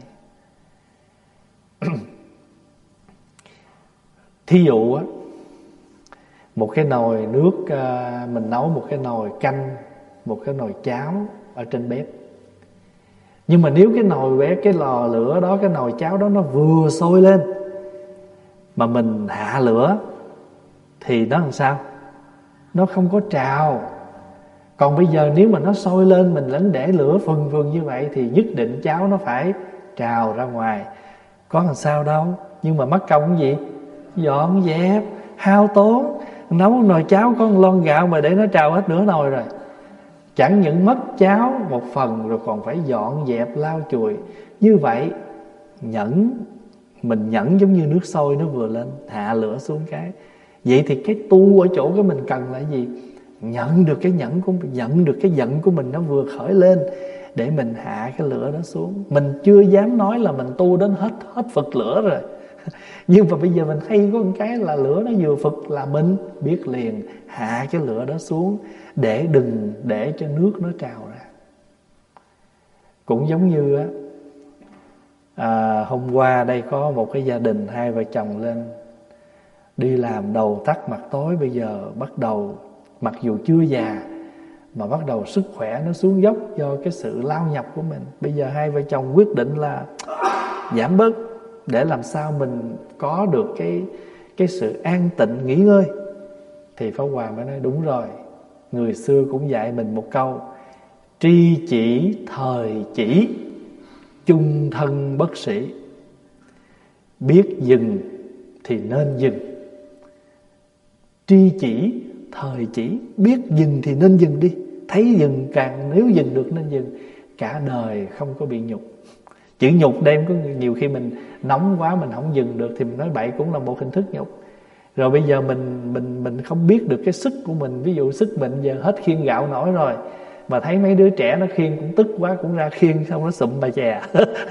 [SPEAKER 1] Thí dụ á, một cái nồi nước, mình nấu một cái nồi canh, một cái nồi cháo ở trên bếp. Nhưng mà nếu cái nồi bếp, cái lò lửa đó, cái nồi cháo đó nó vừa sôi lên mà mình hạ lửa thì nó làm sao? Nó không có trào. Còn bây giờ nếu mà nó sôi lên, mình lẫn để lửa phừng phừng như vậy thì nhất định cháo nó phải trào ra ngoài. Có làm sao đâu. Nhưng mà mất công cái gì? Dọn dẹp, hao tốn. Nấu nồi cháo có một lon gạo mà để nó trào hết nửa nồi rồi. Chẳng những mất cháo một phần rồi còn phải dọn dẹp, lau chùi. Như vậy mình nhẫn giống như nước sôi nó vừa lên, hạ lửa xuống cái. Vậy thì cái tu ở chỗ cái mình cần là gì? Nhận được cái nhẫn của mình, nhận được cái giận của mình nó vừa khởi lên để mình hạ cái lửa đó xuống. Mình chưa dám nói là mình tu đến hết phật lửa rồi. Nhưng mà bây giờ mình thấy có một cái là lửa nó vừa phật là mình biết liền hạ cái lửa đó xuống để đừng để cho nước nó trào ra. Cũng giống như hôm qua đây có một cái gia đình 2 vợ chồng lên đi làm đầu tắt mặt tối. Bây giờ bắt đầu, mặc dù chưa già mà bắt đầu sức khỏe nó xuống dốc do cái sự lao nhập của mình. Bây giờ 2 vợ chồng quyết định là giảm bớt để làm sao mình có được cái sự an tịnh nghỉ ngơi. Thì Pháp Hòa mới nói đúng rồi, người xưa cũng dạy mình một câu: tri chỉ thời chỉ, chung thân bất sĩ. Biết dừng thì nên dừng. Tri chỉ thời chỉ, biết dừng thì nên dừng đi. Thấy dừng càng, nếu dừng được nên dừng. Cả đời không có bị nhục. Chữ nhục đây có nhiều khi mình nóng quá mình không dừng được thì mình nói bậy cũng là một hình thức nhục. Rồi bây giờ mình không biết được cái sức của mình. Ví dụ sức mình giờ hết khiêng gạo nổi rồi, mà thấy mấy đứa trẻ nó khiêng cũng tức quá, cũng ra khiêng xong nó sụm bà chè.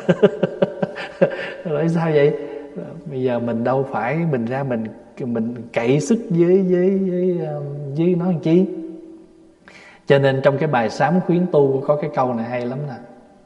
[SPEAKER 1] Rồi sao vậy? Bây giờ mình đâu phải mình ra mình cậy sức với nó làm chi. Cho nên trong cái bài sám khuyến tu có cái câu này hay lắm nè.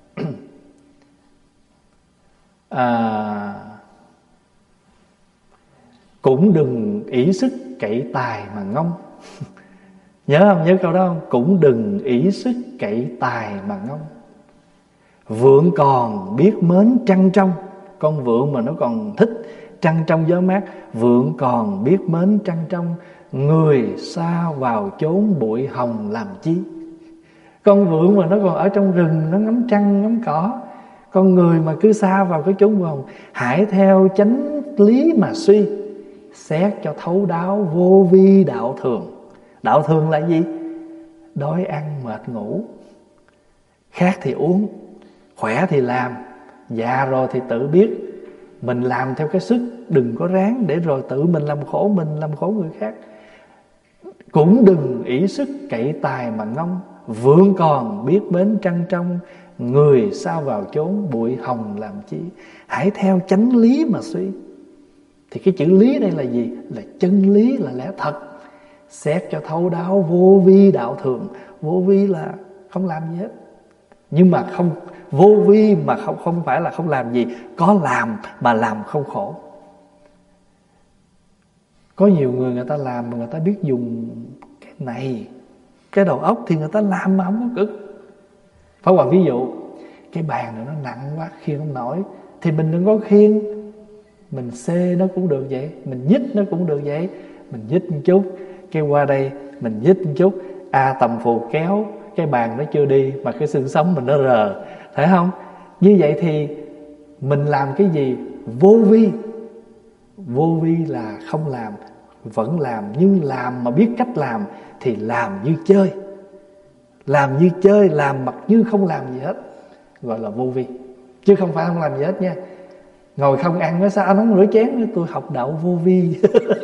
[SPEAKER 1] Cũng đừng ỷ sức cậy tài mà ngông. Nhớ không? Nhớ câu đó không? Cũng đừng ỷ sức cậy tài mà ngông. Vượng còn biết mến trăng trong. Con vượng mà nó còn thích trăng trong gió mát. Vượng còn biết mến trăng trong, người xa vào chốn bụi hồng làm chi. Con vượng mà nó còn ở trong rừng, nó ngắm trăng ngắm cỏ. Con người mà cứ xa vào cái chốn bụi hồng. Hãy theo chánh lý mà suy, xét cho thấu đáo vô vi đạo thường. Đạo thường là gì? Đói ăn mệt ngủ, khát thì uống, khỏe thì làm, già rồi thì tự biết. Mình làm theo cái sức, đừng có ráng để rồi tự mình làm khổ mình, làm khổ người khác. Cũng đừng ỷ sức cậy tài mà ngông. vượng còn biết bến trăng trong, người sao vào chốn bụi hồng làm chi. Hãy theo chánh lý mà suy. Thì cái chữ lý đây là gì? Là chân lý, là lẽ thật. Xét cho thấu đáo vô vi đạo thường. Vô vi là không làm gì hết. Nhưng mà không vô vi mà không phải là không làm gì, có làm mà làm không khổ. Có nhiều người ta làm mà người ta biết dùng cái này, cái đầu óc thì người ta làm mà không có cực. Phải Hòa ví dụ, cái bàn này nó nặng quá khiêng không nổi, thì mình đừng có khiêng, mình xê nó cũng được vậy, mình nhích nó cũng được vậy. Mình nhích một chút, cái qua đây mình nhích một chút, tầm phù kéo cái bàn nó chưa đi mà cái xương sống mình nó rờ, thấy không? Như vậy thì mình làm cái gì? Vô vi. Vô vi là không làm, vẫn làm, nhưng làm mà biết cách làm thì làm như chơi. Làm như chơi, làm mặc như không làm gì hết, gọi là vô vi. Chứ không phải không làm gì hết nha. Ngồi không ăn nói sao anh không rửa chén nữa, tôi học đạo vô vi.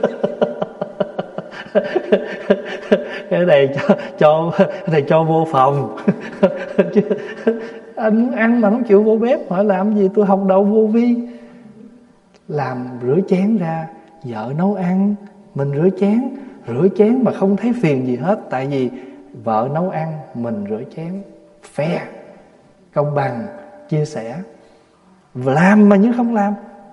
[SPEAKER 1] Cái này cho vô phòng. Chứ anh muốn ăn mà không chịu vô bếp, hỏi làm gì? Tôi học đạo vô vi. Làm rửa chén ra, vợ nấu ăn, mình rửa chén mà không thấy phiền gì hết. Tại vì vợ nấu ăn, mình rửa chén, fair, công bằng, chia sẻ. Làm mà như không làm.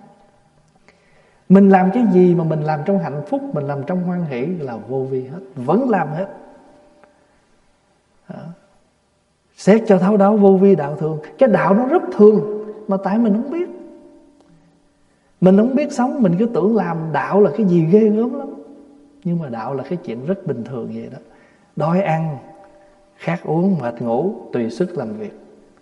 [SPEAKER 1] Mình làm cái gì mà mình làm trong hạnh phúc, mình làm trong hoan hỷ là vô vi hết, vẫn làm hết. Đó. Xét cho thấu đáo vô vi đạo thường. Cái đạo nó rất thường, mà tại mình không biết. Mình không biết sống, mình cứ tưởng làm đạo là cái gì ghê gớm lắm. Nhưng mà đạo là cái chuyện rất bình thường vậy đó. Đói ăn, khát uống, mệt ngủ, tùy sức làm việc.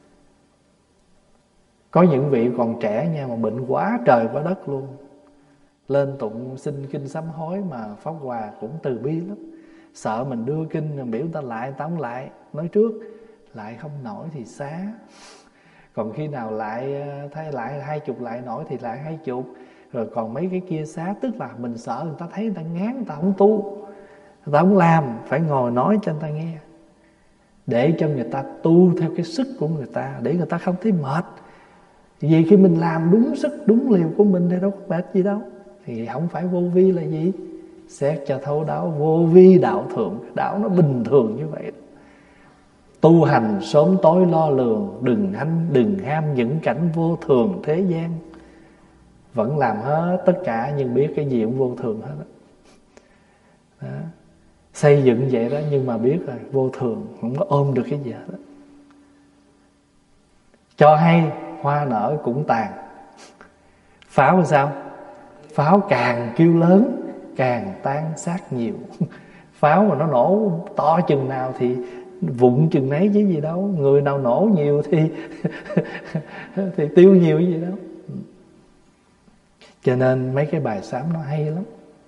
[SPEAKER 1] Có những vị còn trẻ nha, mà bệnh quá trời quá đất luôn, lên tụng xin kinh sám hối mà Pháp Hòa cũng từ bi lắm. Sợ mình đưa kinh rồi biểu người ta lại, người ta không lại. Nói trước, lại không nổi thì xá. Còn khi nào lại thay lại 20 lại nổi thì lại 20. Rồi còn mấy cái kia xá, tức là mình sợ người ta thấy, người ta ngán, người ta không tu, người ta không làm. Phải ngồi nói cho người ta nghe, để cho người ta tu theo cái sức của người ta, để người ta không thấy mệt. Vì khi mình làm đúng sức, đúng liều của mình thì đâu có mệt gì đâu. Thì không phải vô vi là gì? Xét cho thấu đáo vô vi đạo thường. Đạo nó bình thường như vậy. Tu hành sớm tối lo lường, đừng ham những cảnh vô thường thế gian. Vẫn làm hết tất cả, nhưng biết cái gì cũng vô thường hết đó. Xây dựng vậy đó, nhưng mà biết rồi vô thường, không có ôm được cái gì hết đó. Cho hay hoa nở cũng tàn. Pháo là sao? Pháo càng kêu lớn càng tan xác nhiều. Pháo mà nó nổ to chừng nào thì vụn chừng nấy chứ gì đâu. Người nào nổ nhiều thì thì tiêu nhiều gì đâu. Cho nên mấy cái bài sám nó hay lắm.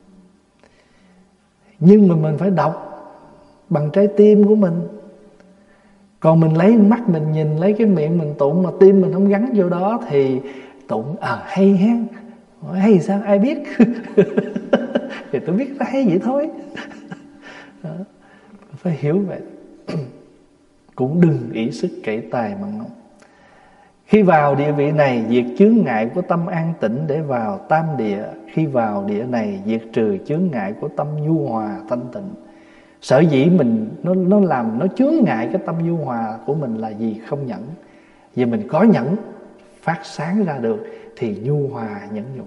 [SPEAKER 1] Nhưng mà mình phải đọc bằng trái tim của mình. Còn mình lấy mắt mình nhìn, lấy cái miệng mình tụng mà tim mình không gắn vô đó thì tụng hay hen. Hay sao ai biết. Thì tôi biết nó hay vậy thôi. Đó. Phải hiểu vậy. Cũng đừng ỷ sức kể tài mà ngông. Khi vào địa vị này, diệt chướng ngại của tâm an tĩnh để vào tam địa. Khi vào địa này, diệt trừ chướng ngại của tâm nhu hòa thanh tịnh. Sở dĩ mình nó làm nó chướng ngại cái tâm nhu hòa của mình là gì? Không nhẫn. Vì mình có nhẫn, phát sáng ra được thì nhu hòa nhẫn nhục.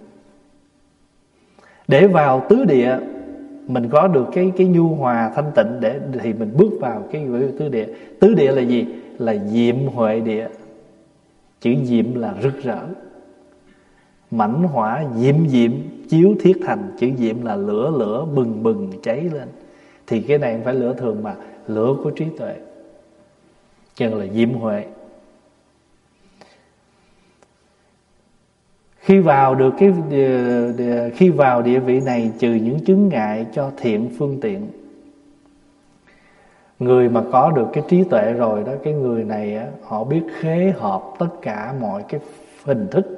[SPEAKER 1] Để vào tứ địa, mình có được cái nhu hòa thanh tịnh để thì mình bước vào cái tứ địa. Tứ địa là gì? Là diệm huệ địa. Chữ diệm là rực rỡ, mãnh hỏa diệm chiếu thiết thành. Chữ diệm là lửa bừng bừng cháy lên. Thì cái này không phải lửa thường mà lửa của trí tuệ, cho nên là diệm huệ. Khi vào được khi vào địa vị này, trừ những chướng ngại cho thiện phương tiện. Người mà có được cái trí tuệ rồi đó, cái người này á, họ biết khế hợp tất cả mọi cái hình thức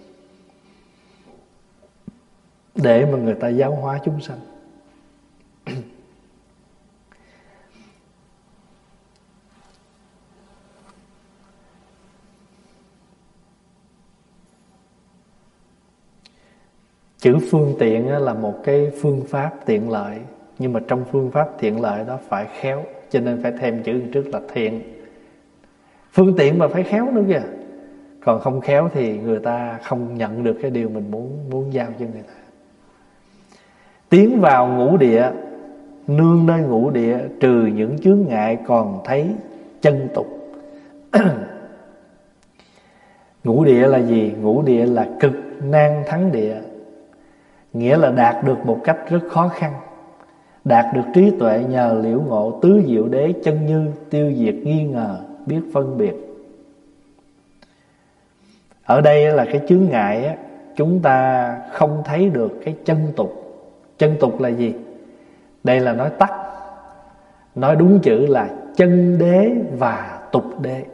[SPEAKER 1] để mà người ta giáo hóa chúng sanh. Chữ phương tiện là một cái phương pháp tiện lợi, nhưng mà trong phương pháp tiện lợi đó phải khéo, cho nên phải thêm chữ trước là thiện. Phương tiện mà phải khéo nữa kìa. Còn không khéo thì người ta không nhận được cái điều mình muốn giao cho người ta. Tiến vào ngũ địa, nương nơi ngũ địa, trừ những chướng ngại còn thấy chân tục. Ngũ địa là gì? Ngũ địa là cực nan thắng địa, nghĩa là đạt được một cách rất khó khăn. Đạt được trí tuệ nhờ liễu ngộ tứ diệu đế chân như, tiêu diệt nghi ngờ, biết phân biệt. Ở đây là cái chướng ngại á, chúng ta không thấy được cái chân tục. Chân tục là gì? Đây là nói tắt. Nói đúng chữ là chân đế và tục đế.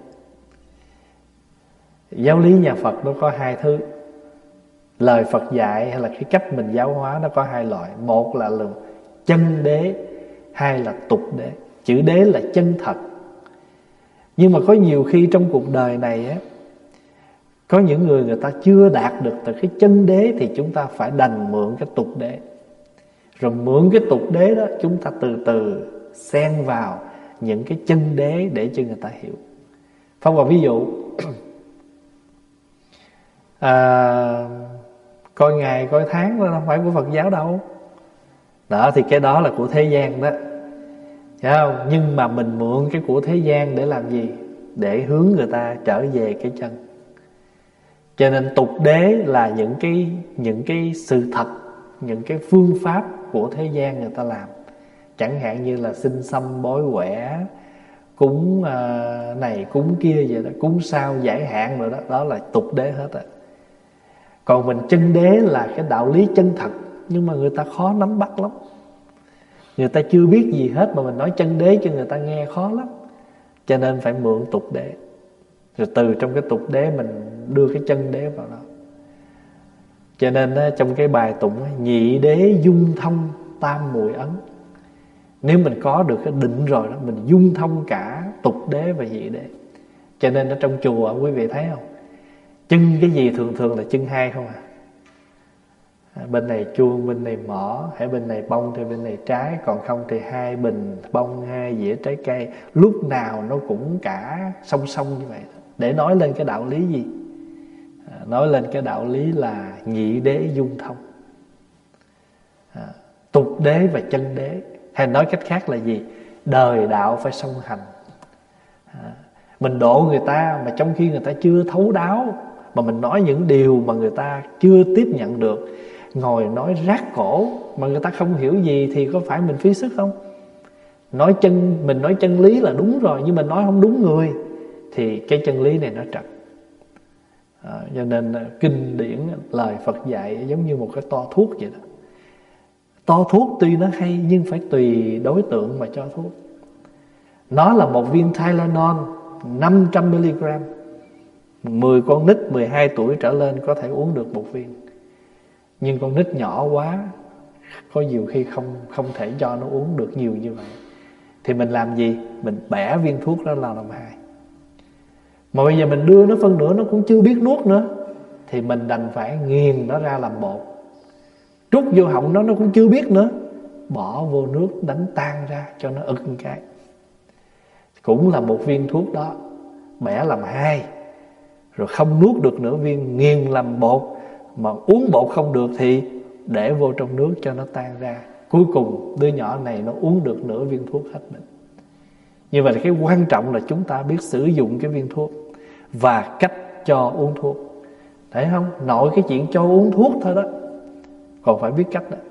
[SPEAKER 1] Giáo lý nhà Phật nó có hai thứ. Lời Phật dạy hay là cái cách mình giáo hóa nó có hai loại. Một là chân đế, hai là tục đế. Chữ đế là chân thật. Nhưng mà có nhiều khi trong cuộc đời này á, có những người ta chưa đạt được từ cái chân đế, thì chúng ta phải đành mượn cái tục đế. Rồi mượn cái tục đế đó, chúng ta từ từ xen vào những cái chân đế để cho người ta hiểu. Phong vào ví dụ, coi ngày coi tháng là không phải của Phật giáo đâu. Đó thì cái đó là của thế gian đó, thấy không? Nhưng mà mình mượn cái của thế gian để làm gì? Để hướng người ta trở về cái chân. Cho nên tục đế là những cái sự thật, những cái phương pháp của thế gian người ta làm. Chẳng hạn như là xin xăm bói quẻ, cúng này cúng kia vậy đó, cúng sao giải hạn rồi đó, đó là tục đế hết á. Còn mình chân đế là cái đạo lý chân thật, nhưng mà người ta khó nắm bắt lắm. Người ta chưa biết gì hết mà mình nói chân đế cho người ta nghe khó lắm. Cho nên phải mượn tục đế. Rồi từ trong cái tục đế mình đưa cái chân đế vào đó. Cho nên trong cái bài tụng nhị đế dung thông tam muội ấn, nếu mình có được cái định rồi đó, mình dung thông cả tục đế và nhị đế. Cho nên ở trong chùa quý vị thấy không, chân cái gì thường thường là chân hai không à. Bên này chuông, bên này mỏ, hay bên này bông thì bên này trái. Còn không thì hai bình bông, hai dĩa trái cây, lúc nào nó cũng cả song song như vậy. Để nói lên cái đạo lý gì? Nói lên cái đạo lý là nhị đế dung thông, tục đế và chân đế. Hay nói cách khác là gì? Đời đạo phải song hành. Mình độ người ta mà trong khi người ta chưa thấu đáo, mà mình nói những điều mà người ta chưa tiếp nhận được, ngồi nói rát cổ mà người ta không hiểu gì, thì có phải mình phí sức không? Mình nói chân lý là đúng rồi, nhưng mình nói không đúng người, thì cái chân lý này nó trật. Cho nên kinh điển lời Phật dạy giống như một cái toa thuốc vậy đó. Toa thuốc tuy nó hay, nhưng phải tùy đối tượng mà cho thuốc. Nó là một viên Tylenol 500mg, 10 con nít 12 tuổi trở lên có thể uống được một viên. Nhưng con nít nhỏ quá, có nhiều khi không thể cho nó uống được nhiều như vậy. Thì mình làm gì? Mình bẻ viên thuốc đó là làm hai. Mà bây giờ mình đưa nó phân nửa nó cũng chưa biết nuốt nữa, thì mình đành phải nghiền nó ra làm bột. Trút vô họng nó cũng chưa biết nữa, bỏ vô nước đánh tan ra cho nó ực một cái. Cũng là một viên thuốc đó, bẻ làm hai, rồi không nuốt được nửa viên, nghiền làm bột. Mà uống bột không được thì để vô trong nước cho nó tan ra. Cuối cùng đứa nhỏ này nó uống được nửa viên thuốc hết bệnh. Như vậy là cái quan trọng là chúng ta biết sử dụng cái viên thuốc và cách cho uống thuốc. Thấy không? Nội cái chuyện cho uống thuốc thôi đó, còn phải biết cách đó.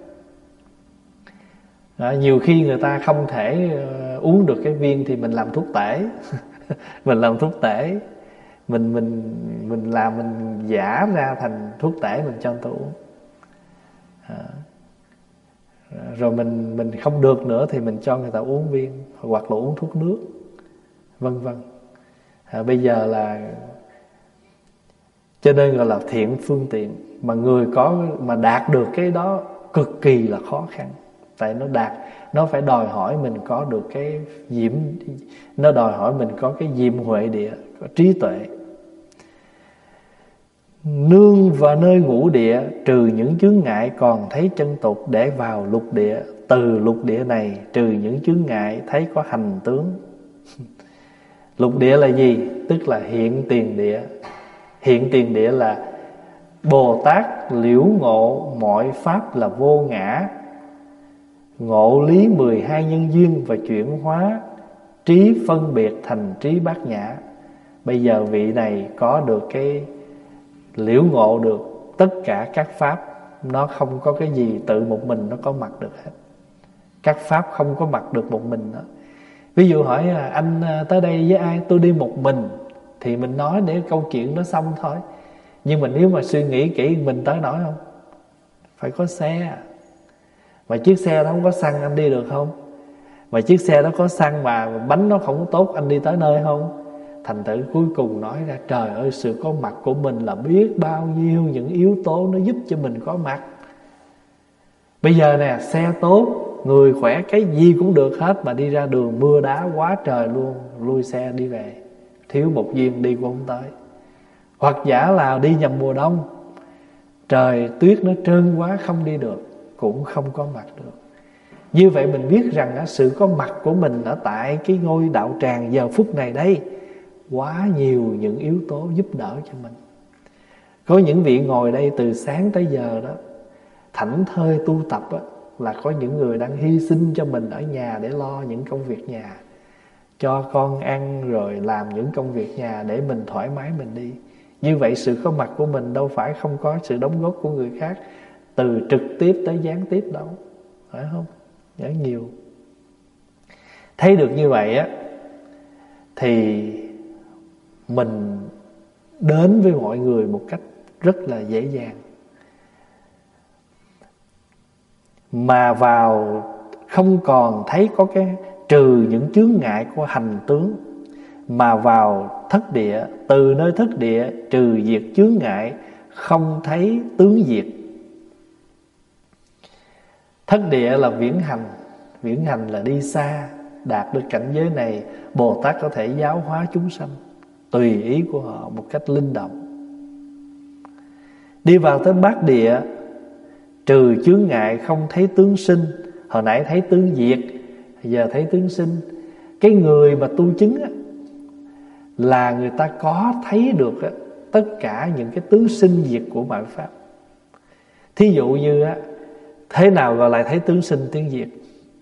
[SPEAKER 1] Nhiều khi người ta không thể uống được cái viên thì mình làm thuốc tể. Mình làm thuốc tể, mình làm, mình giả ra thành thuốc tể, mình cho người ta uống. Rồi mình không được nữa thì mình cho người ta uống viên, hoặc là uống thuốc nước, vân vân. Bây giờ là cho nên gọi là thiện phương tiện. Mà người có mà đạt được cái đó cực kỳ là khó khăn. Tại nó phải đòi hỏi mình có được cái nó đòi hỏi mình có cái diệm huệ địa, có trí tuệ. Nương và nơi ngũ địa, trừ những chướng ngại còn thấy chân tục, để vào lục địa. Từ lục địa này trừ những chướng ngại, thấy có hành tướng. Lục địa là gì? Tức là hiện tiền địa. Hiện tiền địa là Bồ Tát liễu ngộ mọi pháp là vô ngã, ngộ lý 12 nhân duyên và chuyển hóa trí phân biệt thành trí bát nhã. Bây giờ vị này có được cái liễu ngộ được tất cả các pháp. Nó không có cái gì tự một mình nó có mặt được hết. Các pháp không có mặt được một mình đó. Ví dụ hỏi anh tới đây với ai? Tôi đi một mình. Thì mình nói để câu chuyện nó xong thôi. Nhưng mà nếu mà suy nghĩ kỹ, mình tới nổi không? Phải có xe. Mà chiếc xe đó không có xăng, anh đi được không? Mà chiếc xe đó có xăng mà bánh nó không tốt, anh đi tới nơi không? Thành thử cuối cùng nói ra, trời ơi, sự có mặt của mình là biết bao nhiêu những yếu tố nó giúp cho mình có mặt. Bây giờ nè, xe tốt, người khỏe, cái gì cũng được hết, mà đi ra đường mưa đá quá trời luôn, lui xe đi về. Thiếu một duyên đi cũng không tới. Hoặc giả là đi nhầm mùa đông, trời tuyết nó trơn quá không đi được, cũng không có mặt được. Như vậy mình biết rằng sự có mặt của mình ở tại cái ngôi đạo tràng giờ phút này đây, quá nhiều những yếu tố giúp đỡ cho mình. Có những vị ngồi đây từ sáng tới giờ đó, thảnh thơi tu tập đó, là có những người đang hy sinh cho mình ở nhà để lo những công việc nhà, cho con ăn rồi làm những công việc nhà để mình thoải mái mình đi. Như vậy sự có mặt của mình đâu phải không có sự đóng góp của người khác, từ trực tiếp tới gián tiếp đâu, phải không? Rất nhiều. Thấy được như vậy á, thì mình đến với mọi người một cách rất là dễ dàng. Mà vào không còn thấy có cái trừ những chướng ngại của hành tướng, mà vào thất địa, từ nơi thất địa trừ diệt chướng ngại, không thấy tướng diệt. Thất địa là viễn hành. Viễn hành là đi xa. Đạt được cảnh giới này, Bồ Tát có thể giáo hóa chúng sanh tùy ý của họ một cách linh động. Đi vào tới bát địa, trừ chướng ngại, không thấy tướng sinh. Hồi nãy thấy tướng diệt, giờ thấy tướng sinh. Cái người mà tu chứng á, là người ta có thấy được á, tất cả những cái tướng sinh diệt của mọi pháp. Thí dụ như á, thế nào gọi lại thấy tướng sinh tướng diệt?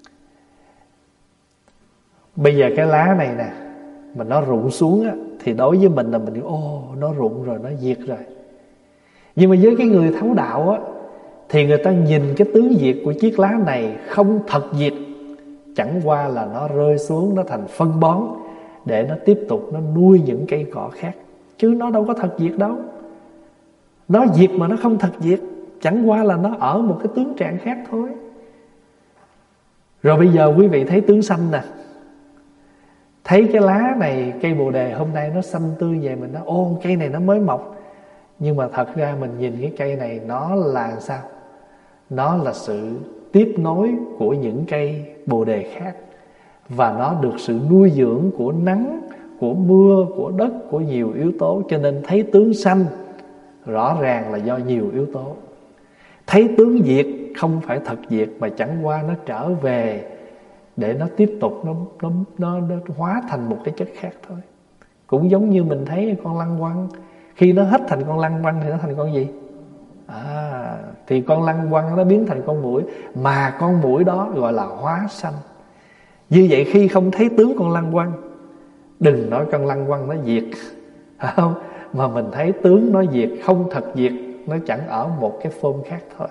[SPEAKER 1] Bây giờ cái lá này nè, mà nó rụng xuống á, thì đối với mình là mình ô, nó rụng rồi, nó diệt rồi. Nhưng mà với cái người thấu đạo á, thì người ta nhìn cái tướng diệt của chiếc lá này không thật diệt, chẳng qua là nó rơi xuống, nó thành phân bón để nó tiếp tục nó nuôi những cây cỏ khác, chứ nó đâu có thật diệt đâu. Nó diệt mà nó không thật diệt, chẳng qua là nó ở một cái tướng trạng khác thôi. Rồi bây giờ quý vị thấy tướng xanh nè, thấy cái lá này, cây bồ đề hôm nay nó xanh tươi vậy, mình nói ô, cây này nó mới mọc. Nhưng mà thật ra mình nhìn cái cây này, nó là sao? Nó là sự tiếp nối của những cây bồ đề khác, và nó được sự nuôi dưỡng của nắng, của mưa, của đất, của nhiều yếu tố. Cho nên thấy tướng xanh rõ ràng là do nhiều yếu tố. Thấy tướng diệt không phải thật diệt, mà chẳng qua nó trở về để nó tiếp tục nó hóa thành một cái chất khác thôi. Cũng giống như mình thấy con lăng quăng, khi nó hết thành con lăng quăng thì nó thành con gì? Thì con lăng quăng nó biến thành con muỗi, mà con muỗi đó gọi là hóa sanh. Như vậy khi không thấy tướng con lăng quăng, đừng nói con lăng quăng nó diệt, không? Mà mình thấy tướng nó diệt, không thật diệt, nó chẳng ở một cái form khác thôi.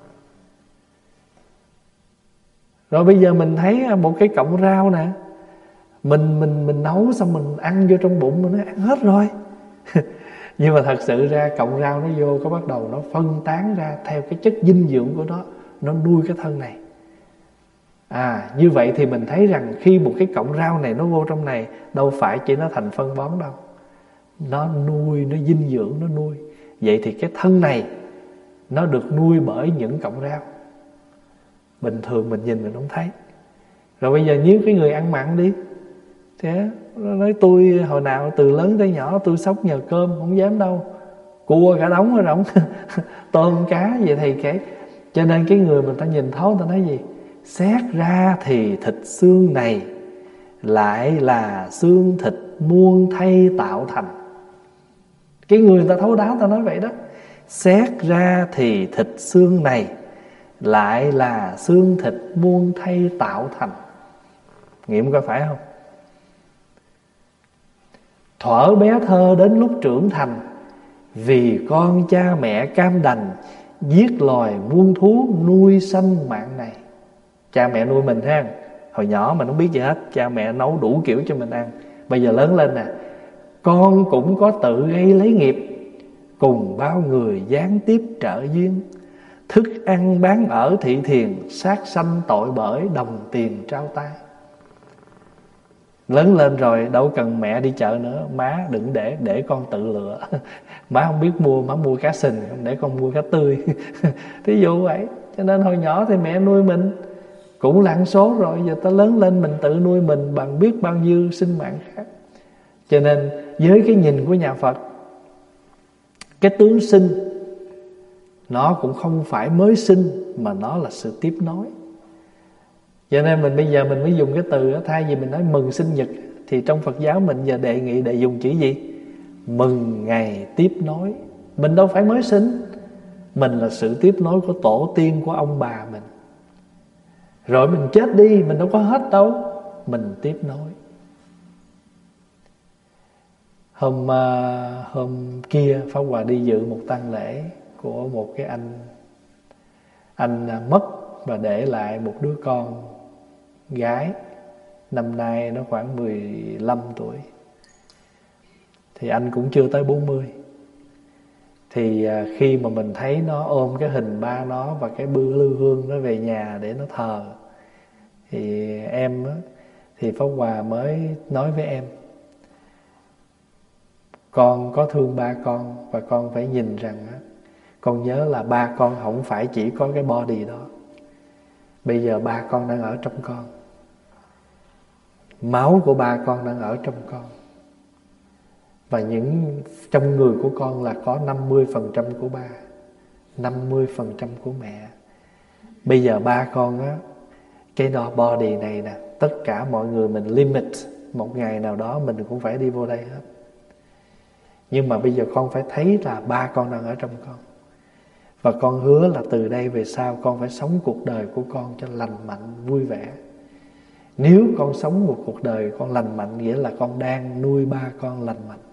[SPEAKER 1] Rồi bây giờ mình thấy một cái cọng rau nè, mình nấu xong mình ăn vô trong bụng, mình nói ăn hết rồi. Nhưng mà thật sự ra cọng rau nó vô có bắt đầu nó phân tán ra theo cái chất dinh dưỡng của nó nuôi cái thân này. Như vậy thì mình thấy rằng khi một cái cọng rau này nó vô trong này, đâu phải chỉ nó thành phân bón đâu, nó nuôi, nó dinh dưỡng, nó nuôi. Vậy thì cái thân này nó được nuôi bởi những cọng rau. Bình thường mình nhìn mình không thấy. Rồi bây giờ nếu cái người ăn mặn đi, thế nó nói tôi hồi nào từ lớn tới nhỏ tôi sống nhờ cơm, không dám đâu. cua cả đống ở rỗng tôm cá vậy thì cái cho nên cái người mình ta nhìn thấu, ta nói gì? Xét ra thì thịt xương này lại là xương thịt muôn thay tạo thành. Cái người ta thấu đáo ta nói vậy đó. Xét ra thì thịt xương này lại là xương thịt muôn thay tạo thành. Nghiệm coi phải không? Thuở bé thơ đến lúc trưởng thành, vì con cha mẹ cam đành giết loài muôn thú nuôi sanh mạng này. Cha mẹ nuôi mình ha, hồi nhỏ mình không biết gì hết, cha mẹ nấu đủ kiểu cho mình ăn. Bây giờ lớn lên nè, con cũng có tự gây lấy nghiệp, cùng bao người gián tiếp trợ duyên. Thức ăn bán ở thị thiền, sát sanh tội bởi đồng tiền trao tay. Lớn lên rồi đâu cần mẹ đi chợ nữa, má đừng để con tự lựa. Má không biết mua, má mua cá sình, để con mua cá tươi. Thí dụ vậy. Cho nên hồi nhỏ thì mẹ nuôi mình cũng là ăn số rồi, giờ ta lớn lên mình tự nuôi mình bằng biết bao nhiêu sinh mạng khác. Cho nên với cái nhìn của nhà Phật, cái tướng sinh nó cũng không phải mới sinh, mà nó là sự tiếp nối. Cho nên mình bây giờ mình mới dùng cái từ đó, thay vì mình nói mừng sinh nhật thì trong Phật giáo mình giờ đề nghị để dùng chữ gì? Mừng ngày tiếp nối. Mình đâu phải mới sinh, mình là sự tiếp nối của tổ tiên, của ông bà mình. Rồi mình chết đi, mình đâu có hết đâu, mình tiếp nối. Hôm kia Pháp Hòa đi dự một tang lễ của một cái anh mất và để lại một đứa con gái, năm nay nó khoảng 15 tuổi. Thì anh cũng chưa tới 40. Thì khi mà mình thấy nó ôm cái hình ba nó và cái bư lư hương nó về nhà để nó thờ, thì em á, thì Pháp Hòa mới nói với em, con có thương ba con, và con phải nhìn rằng á, con nhớ là ba con không phải chỉ có cái body đó. Bây giờ ba con đang ở trong con, máu của ba con đang ở trong con, và những trong người của con là có 50% của ba, 50% của mẹ. Bây giờ ba con á, cái đó body này nè, tất cả mọi người mình limit, một ngày nào đó mình cũng phải đi vô đây hết. Nhưng mà bây giờ con phải thấy là ba con đang ở trong con. Và con hứa là từ đây về sau con phải sống cuộc đời của con cho lành mạnh, vui vẻ. Nếu con sống một cuộc đời con lành mạnh, nghĩa là con đang nuôi ba con lành mạnh.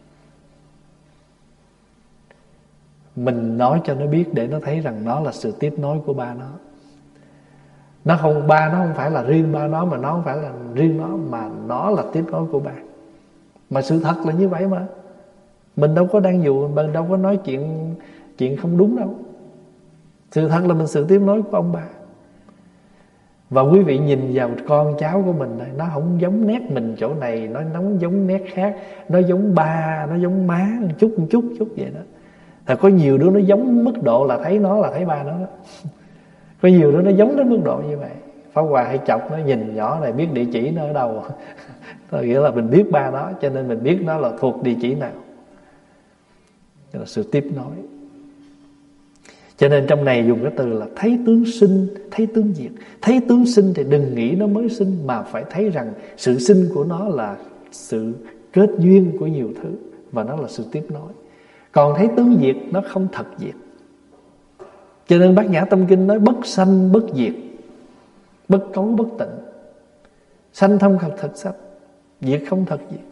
[SPEAKER 1] Mình nói cho nó biết để nó thấy rằng nó là sự tiếp nối của ba nó. Nó không, ba nó không phải là riêng ba nó, mà nó không phải là riêng nó, mà nó là tiếp nối của ba. Mà sự thật là như vậy mà. Mình đâu có đang dụ, mình đâu có nói chuyện không đúng đâu. Sự thật là mình sự tiếp nối của ông bà. Và quý vị nhìn vào con cháu của mình đây, nó không giống nét mình chỗ này, nó giống nét khác, nó giống ba, nó giống má một chút vậy đó. Thật có nhiều đứa nó giống mức độ là thấy nó là thấy ba nó đó. Có nhiều đứa nó giống đến mức độ như vậy. Pháp Hòa hay chọc nó, nhìn nhỏ này biết địa chỉ nó ở đâu. Nghĩa là mình biết ba nó, cho nên mình biết nó là thuộc địa chỉ nào. Đó là sự tiếp nối. Cho nên trong này dùng cái từ là thấy tướng sinh, thấy tướng diệt. Thấy tướng sinh thì đừng nghĩ nó mới sinh, mà phải thấy rằng sự sinh của nó là sự kết duyên của nhiều thứ, và nó là sự tiếp nối. Còn thấy tướng diệt nó không thật diệt. Cho nên Bát Nhã Tâm Kinh nói bất sanh bất diệt, bất cấu bất tịnh. Sanh không thật sanh, diệt không thật diệt.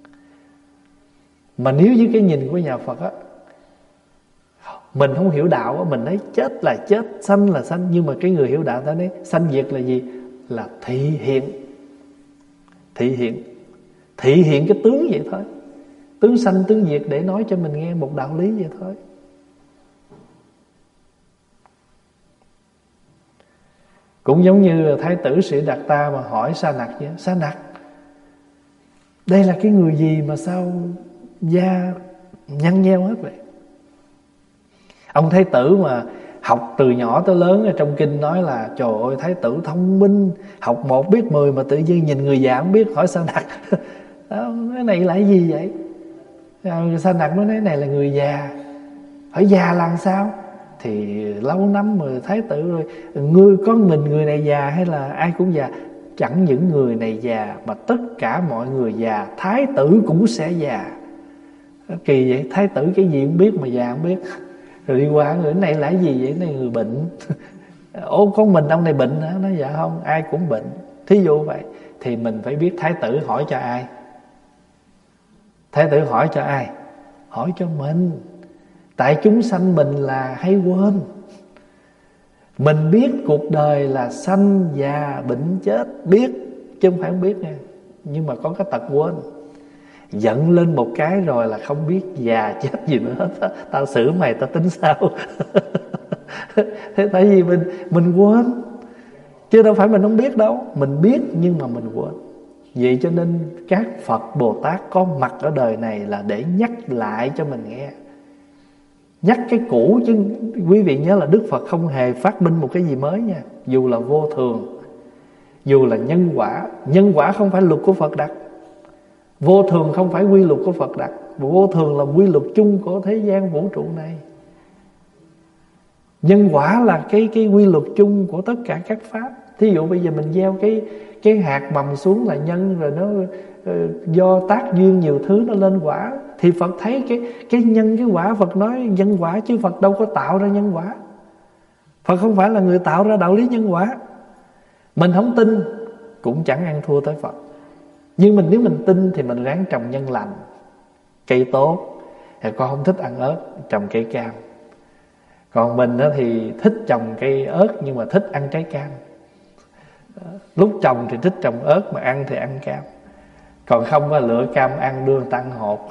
[SPEAKER 1] Mà nếu với cái nhìn của nhà Phật á, mình không hiểu đạo á, mình thấy chết là chết, sanh là sanh. Nhưng mà cái người hiểu đạo ta nói sanh diệt là gì? Là thị hiện. Thị hiện. Thị hiện cái tướng vậy thôi. Tướng sanh tướng diệt để nói cho mình nghe một đạo lý vậy thôi. Cũng giống như Thái tử Sĩ Đạt Ta mà hỏi Sa Nặc vậy. Sa Nặc, đây là cái người gì mà sao da nhăn nheo hết vậy? Ông Thái tử mà học từ nhỏ tới lớn, ở trong kinh nói là trời ơi Thái tử thông minh, học 1 biết 10, mà tự nhiên nhìn người già không biết, hỏi Sa Nặc cái này là cái gì vậy? Sa Nặc mới nói này là người già. Hỏi già làm sao? Thì lâu năm rồi thái tử rồi, ngươi có mình người này già hay là ai cũng già? Chẳng những người này già mà tất cả mọi người già, thái tử cũng sẽ già. Kỳ vậy, thái tử cái gì cũng biết mà già không biết. Rồi đi qua người này là cái gì vậy? Này người bệnh. Ồ, có mình ông này bệnh hả? Nói dạ không, ai cũng bệnh. Thí dụ vậy. Thì mình phải biết thái tử hỏi cho ai. Thái tử hỏi cho ai? Hỏi cho mình. Tại chúng sanh mình là hay quên. Mình biết cuộc đời là sanh già bệnh chết, biết chứ không phải không biết nha. Nhưng mà có cái tật quên. Giận lên một cái rồi là không biết già chết gì nữa hết. Tao xử mày tao tính sao? Thế tại vì mình quên. Chứ đâu phải mình không biết đâu. Mình biết nhưng mà mình quên. Vậy cho nên các Phật Bồ Tát có mặt ở đời này là để nhắc lại cho mình nghe. Nhắc cái cũ chứ. Quý vị nhớ là Đức Phật không hề phát minh một cái gì mới nha. Dù là vô thường, dù là nhân quả. Nhân quả không phải luật của Phật đặt. Vô thường không phải quy luật của Phật đặt. Vô thường là quy luật chung của thế gian vũ trụ này. Nhân quả là cái quy luật chung của tất cả các pháp. Thí dụ bây giờ mình gieo cái hạt mầm xuống là nhân, rồi nó do tác duyên nhiều thứ nó lên quả. Thì Phật thấy cái nhân cái quả, Phật nói nhân quả, chứ Phật đâu có tạo ra nhân quả. Phật không phải là người tạo ra đạo lý nhân quả. Mình không tin cũng chẳng ăn thua tới Phật. Nhưng nếu mình tin thì mình ráng trồng nhân lành, cây tốt. Con không thích ăn ớt, trồng cây cam. Còn mình thì thích trồng cây ớt nhưng mà thích ăn trái cam. Lúc trồng thì thích trồng ớt, mà ăn thì ăn cam. Còn không là lựa cam ăn, đưa người ta ăn hột.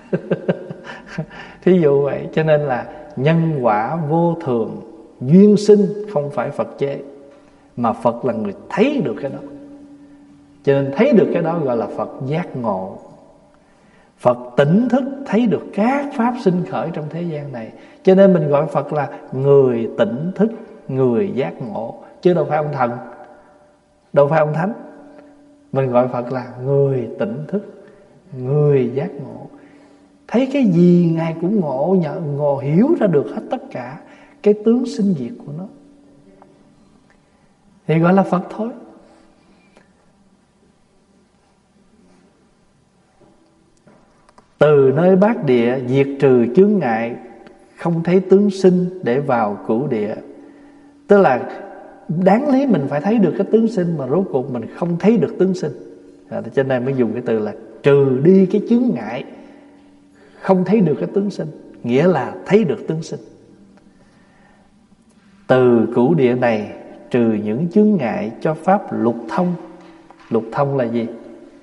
[SPEAKER 1] Thí dụ vậy. Cho nên là nhân quả vô thường, duyên sinh không phải Phật chế, mà Phật là người thấy được cái đó. Cho nên thấy được cái đó gọi là Phật giác ngộ. Phật tỉnh thức thấy được các pháp sinh khởi trong thế gian này. Cho nên mình gọi Phật là người tỉnh thức, người giác ngộ. Chứ đâu phải ông thần, đâu phải ông thánh. Mình gọi Phật là người tỉnh thức, người giác ngộ. Thấy cái gì Ngài cũng ngộ hiểu ra được hết tất cả cái tướng sinh diệt của nó. Thì gọi là Phật thôi. Từ nơi bát địa diệt trừ chướng ngại, không thấy tướng sinh để vào cửu địa. Tức là đáng lý mình phải thấy được cái tướng sinh, mà rốt cuộc mình không thấy được tướng sinh. Cho nên mới dùng cái từ là trừ đi cái chướng ngại, không thấy được cái tướng sinh, nghĩa là thấy được tướng sinh. Từ cửu địa này trừ những chướng ngại cho pháp lục thông. Lục thông là gì?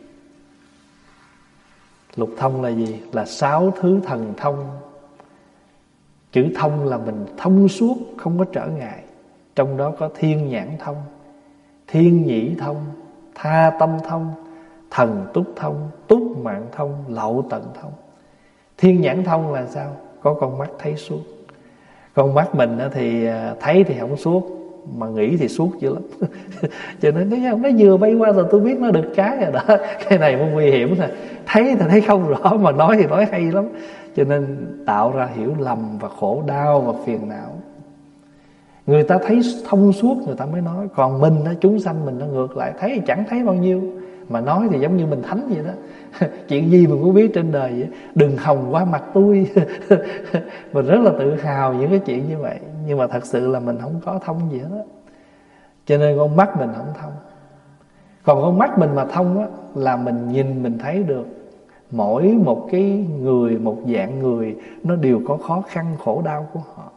[SPEAKER 1] Lục thông là gì? Là 6 thứ thần thông. Chữ thông là mình thông suốt, không có trở ngại. Trong đó có thiên nhãn thông, thiên nhĩ thông, tha tâm thông, thần túc thông, túc mạng thông, lậu tận thông. Thiên nhãn thông là sao? Có con mắt thấy suốt. Con mắt mình thì thấy thì không suốt, mà nghĩ thì suốt dữ lắm. Cho nên nó vừa bay qua rồi tôi biết nó được cái rồi đó. Cái này mới nguy hiểm nè. Thấy thì thấy không rõ, mà nói thì nói hay lắm. Cho nên tạo ra hiểu lầm và khổ đau và phiền não. Người ta thấy thông suốt người ta mới nói. Còn mình chúng sanh mình nó ngược lại, thấy thì chẳng thấy bao nhiêu, mà nói thì giống như mình thánh vậy đó. Chuyện gì mình cũng biết trên đời vậy. Đừng hòng qua mặt tôi. Mình rất là tự hào những cái chuyện như vậy. Nhưng mà thật sự là mình không có thông gì hết đó. Cho nên con mắt mình không thông. Còn con mắt mình mà thông á, là mình nhìn mình thấy được mỗi một cái người, một dạng người, nó đều có khó khăn khổ đau của họ.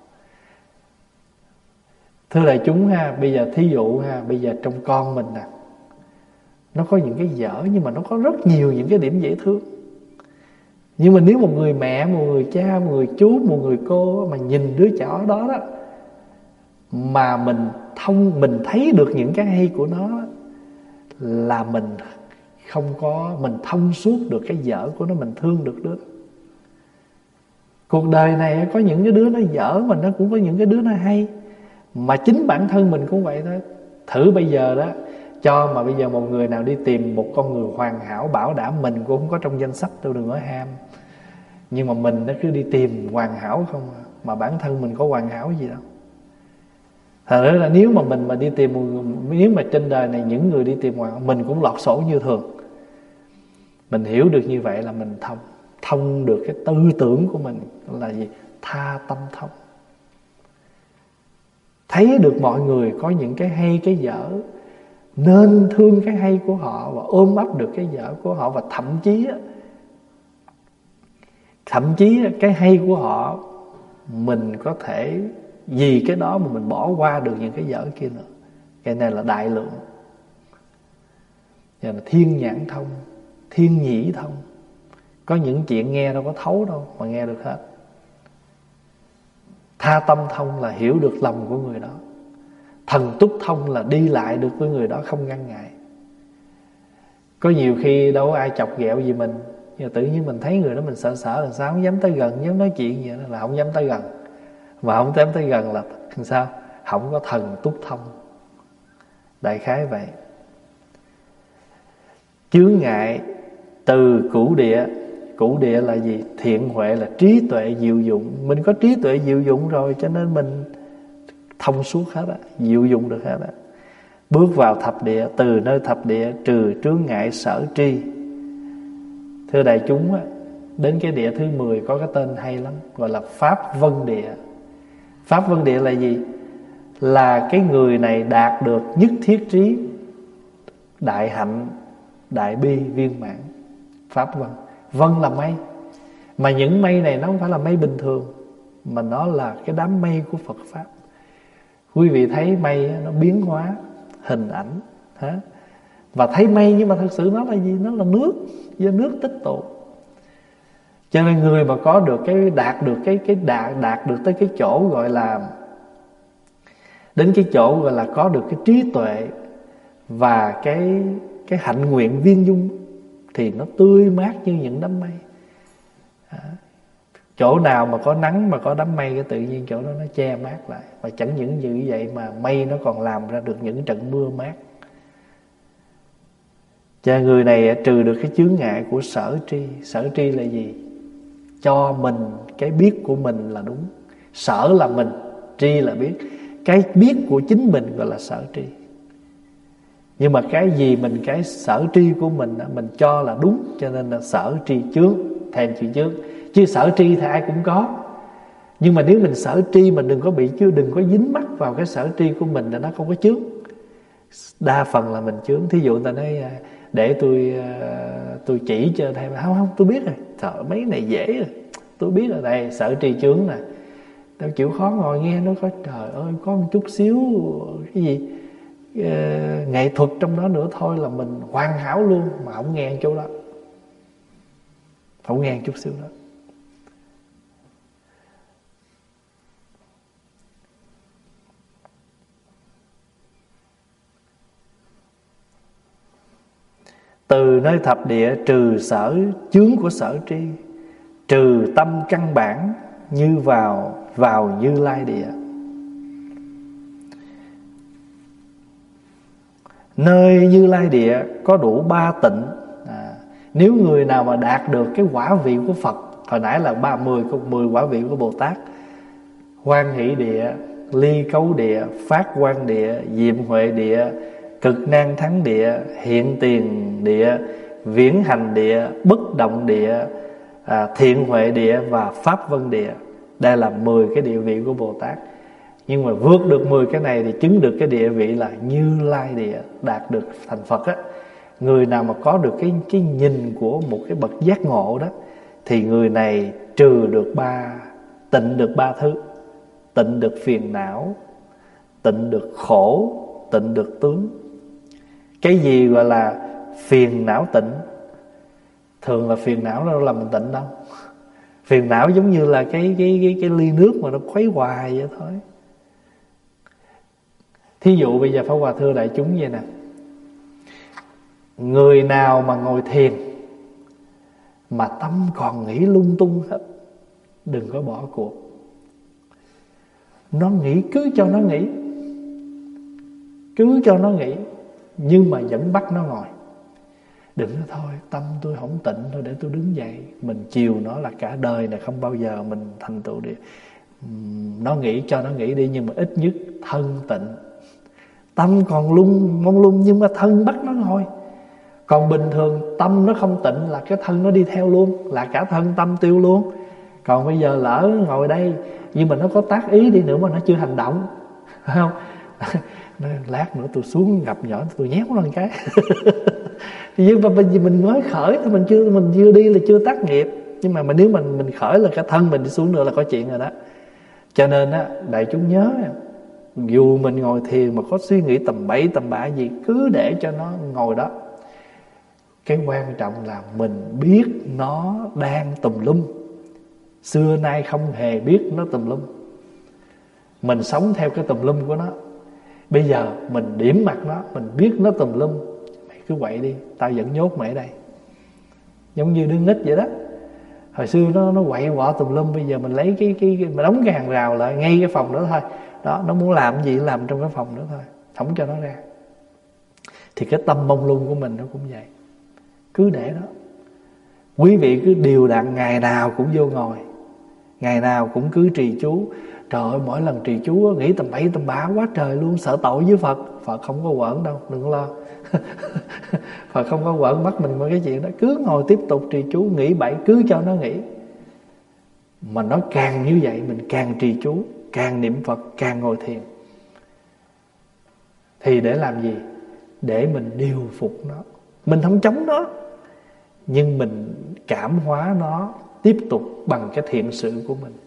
[SPEAKER 1] Thưa đại chúng ha, bây giờ thí dụ ha, bây giờ trong con mình nè, nó có những cái dở, nhưng mà nó có rất nhiều những cái điểm dễ thương. Nhưng mà nếu một người mẹ, một người cha, một người chú, một người cô mà nhìn đứa nhỏ đó đó, mà mình thấy được những cái hay của nó, là mình thông suốt được cái dở của nó, mình thương được đứa đó. Cuộc đời này có những cái đứa nó dở, mà nó cũng có những cái đứa nó hay. Mà chính bản thân mình cũng vậy thôi. Thử bây giờ đó, mà bây giờ một người nào đi tìm một con người hoàn hảo, bảo đảm mình cũng không có trong danh sách đâu, đừng nói ham. Nhưng mà mình nó cứ đi tìm hoàn hảo không à. mà bản thân mình có hoàn hảo gì đâu. Thật ra là nếu mà mình mà đi tìm, nếu mà trên đời này những người đi tìm hoàn hảo, mình cũng lọt sổ như thường. Mình hiểu được như vậy là mình thông được cái tư tưởng của mình là gì? Tha tâm thông. Thấy được mọi người có những cái hay cái dở, nên thương cái hay của họ và ôm ấp được cái dở của họ. Và thậm chí cái hay của họ mình có thể vì cái đó mà mình bỏ qua được những cái dở kia nữa. Cái này là đại lượng. Và là thiên nhãn thông, thiên nhĩ thông. Có những chuyện nghe đâu có thấu đâu mà nghe được hết. Tha tâm thông là hiểu được lòng của người đó. Thần túc thông là đi lại được với người đó không ngăn ngại. Có nhiều khi đâu có ai chọc ghẹo gì mình, nhưng tự nhiên mình thấy người đó mình sợ làm sao, không dám tới gần, không dám nói chuyện gì đó là không dám tới gần. Mà không dám tới gần là làm sao? Không có thần túc thông. Đại khái vậy. Chướng ngại từ cửu địa. Cửu địa là gì? Thiện huệ là trí tuệ diệu dụng. Mình có trí tuệ diệu dụng rồi cho nên mình thông suốt hết á, diệu dụng được hết á. Bước vào thập địa, từ nơi thập địa trừ chướng ngại sở tri. Thưa đại chúng á, đến cái địa thứ 10 có cái tên hay lắm, gọi là Pháp Vân Địa. Pháp Vân Địa là gì? Là cái người này đạt được nhất thiết trí, đại hạnh, đại bi, viên mãn. Pháp Vân. Vân là mây. Mà những mây này nó không phải là mây bình thường, mà nó là cái đám mây của Phật Pháp. Quý vị thấy mây nó biến hóa hình ảnh hả? Và thấy mây nhưng mà thật sự nó là gì? Nó là nước, do nước tích tụ. Cho nên người mà có được cái đạt được tới cái chỗ gọi là, đến cái chỗ gọi là có được cái trí tuệ và cái hạnh nguyện viên dung thì nó tươi mát như những đám mây. Chỗ nào mà có nắng mà có đám mây, cái tự nhiên chỗ đó nó che mát lại. Và chẳng những như vậy mà mây nó còn làm ra được những trận mưa mát. Cho người này trừ được cái chướng ngại của sở tri. Sở tri là gì? Cho mình cái biết của mình là đúng. Sở là mình, tri là biết. Cái biết của chính mình gọi là sở tri. Nhưng mà cái gì mình, cái sở tri của mình cho là đúng, cho nên là sở tri chướng, thèm chữ chướng. Chứ sở tri thì ai cũng có. Nhưng mà nếu mình sở tri mình đừng có dính mắc vào cái sở tri của mình là nó không có chướng. Đa phần là mình chướng. Thí dụ người ta nói để tôi chỉ cho thầy, không tôi biết rồi, trời mấy này dễ rồi, tôi biết rồi. Đây sở tri chướng nè, tao chịu khó ngồi nghe nó có, trời ơi có một chút xíu cái gì nghệ thuật trong đó nữa thôi là mình hoàn hảo luôn. Mà không nghe chỗ đó, không nghe chút xíu đó. Từ nơi thập địa trừ sở chướng của sở tri, trừ tâm căn bản như vào Như Lai địa. Nơi Như Lai địa có đủ 3 tịnh. Nếu người nào mà đạt được cái quả vị của Phật, hồi nãy là 10 quả vị của Bồ Tát: Hoan hỷ địa, ly cấu địa, phát quang địa, diệm huệ địa, cực nan thắng địa, hiện tiền địa, viễn hành địa, bất động địa, thiện huệ địa và pháp vân địa. Đây là 10 cái địa vị của Bồ Tát. Nhưng mà vượt được 10 cái này thì chứng được cái địa vị là Như Lai địa, đạt được thành Phật á. Người nào mà có được cái nhìn của một cái bậc giác ngộ đó, thì người này trừ được tịnh được 3 thứ. Tịnh được phiền não, tịnh được khổ, tịnh được tướng. Cái gì gọi là phiền não tịnh? Thường là phiền não đâu làm mình tịnh đâu. Phiền não giống như là cái ly nước mà nó khuấy hoài vậy thôi. Thí dụ bây giờ Pháp Hòa thưa đại chúng vậy nè, người nào mà ngồi thiền mà tâm còn nghĩ lung tung hết, đừng có bỏ cuộc. Nó nghĩ cứ cho nó nghĩ, nhưng mà vẫn bắt nó ngồi. Đừng nói thôi tâm tôi không tịnh thôi để tôi đứng dậy, mình chiều nó là cả đời này không bao giờ mình thành tựu được. Nó nghĩ cho nó nghĩ đi, nhưng mà ít nhất thân tịnh. Tâm còn mông lung nhưng mà thân bắt nó ngồi. Còn bình thường tâm nó không tịnh là cái thân nó đi theo luôn, là cả thân tâm tiêu luôn. Còn bây giờ lỡ ngồi đây nhưng mà nó có tác ý đi nữa mà nó chưa hành động, phải không? Lát nữa tôi xuống gặp nhỏ tôi nhéo nó một cái. Nhưng mà vì mình mới khởi thì mình chưa đi là chưa tác nghiệp. Nhưng mà nếu mình khởi là cả thân mình đi xuống nữa là có chuyện rồi đó. Cho nên á, đại chúng nhớ, dù mình ngồi thiền mà có suy nghĩ tầm bậy tầm bạ gì, cứ để cho nó ngồi đó. Cái quan trọng là mình biết nó đang tùm lum. Xưa nay không hề biết nó tùm lum. Mình sống theo cái tùm lum của nó. Bây giờ mình điểm mặt nó, mình biết nó tùm lum, mày cứ quậy đi, tao vẫn nhốt mày ở đây. Giống như đứa nít vậy đó. Hồi xưa nó quậy quọ tùm lum. Bây giờ mình lấy mình đóng cái hàng rào lại ngay cái phòng đó thôi. Đó, nó muốn làm gì làm trong cái phòng đó thôi, không cho nó ra. Thì cái tâm mông lung của mình nó cũng vậy. Cứ để đó. Quý vị cứ đều đặn ngày nào cũng vô ngồi, ngày nào cũng cứ trì chú. Trời ơi, mỗi lần trì chú nghĩ tầm bậy tầm bạ quá trời luôn, sợ tội với Phật. Phật không có quẩn đâu, đừng lo. Phật không có quẩn bắt mình qua cái chuyện đó. Cứ ngồi tiếp tục trì chú, nghĩ bậy cứ cho nó nghĩ. Mà nó càng như vậy, mình càng trì chú, càng niệm Phật, càng ngồi thiền. Thì để làm gì? Để mình điều phục nó. Mình không chống nó, nhưng mình cảm hóa nó tiếp tục bằng cái thiện sự của mình.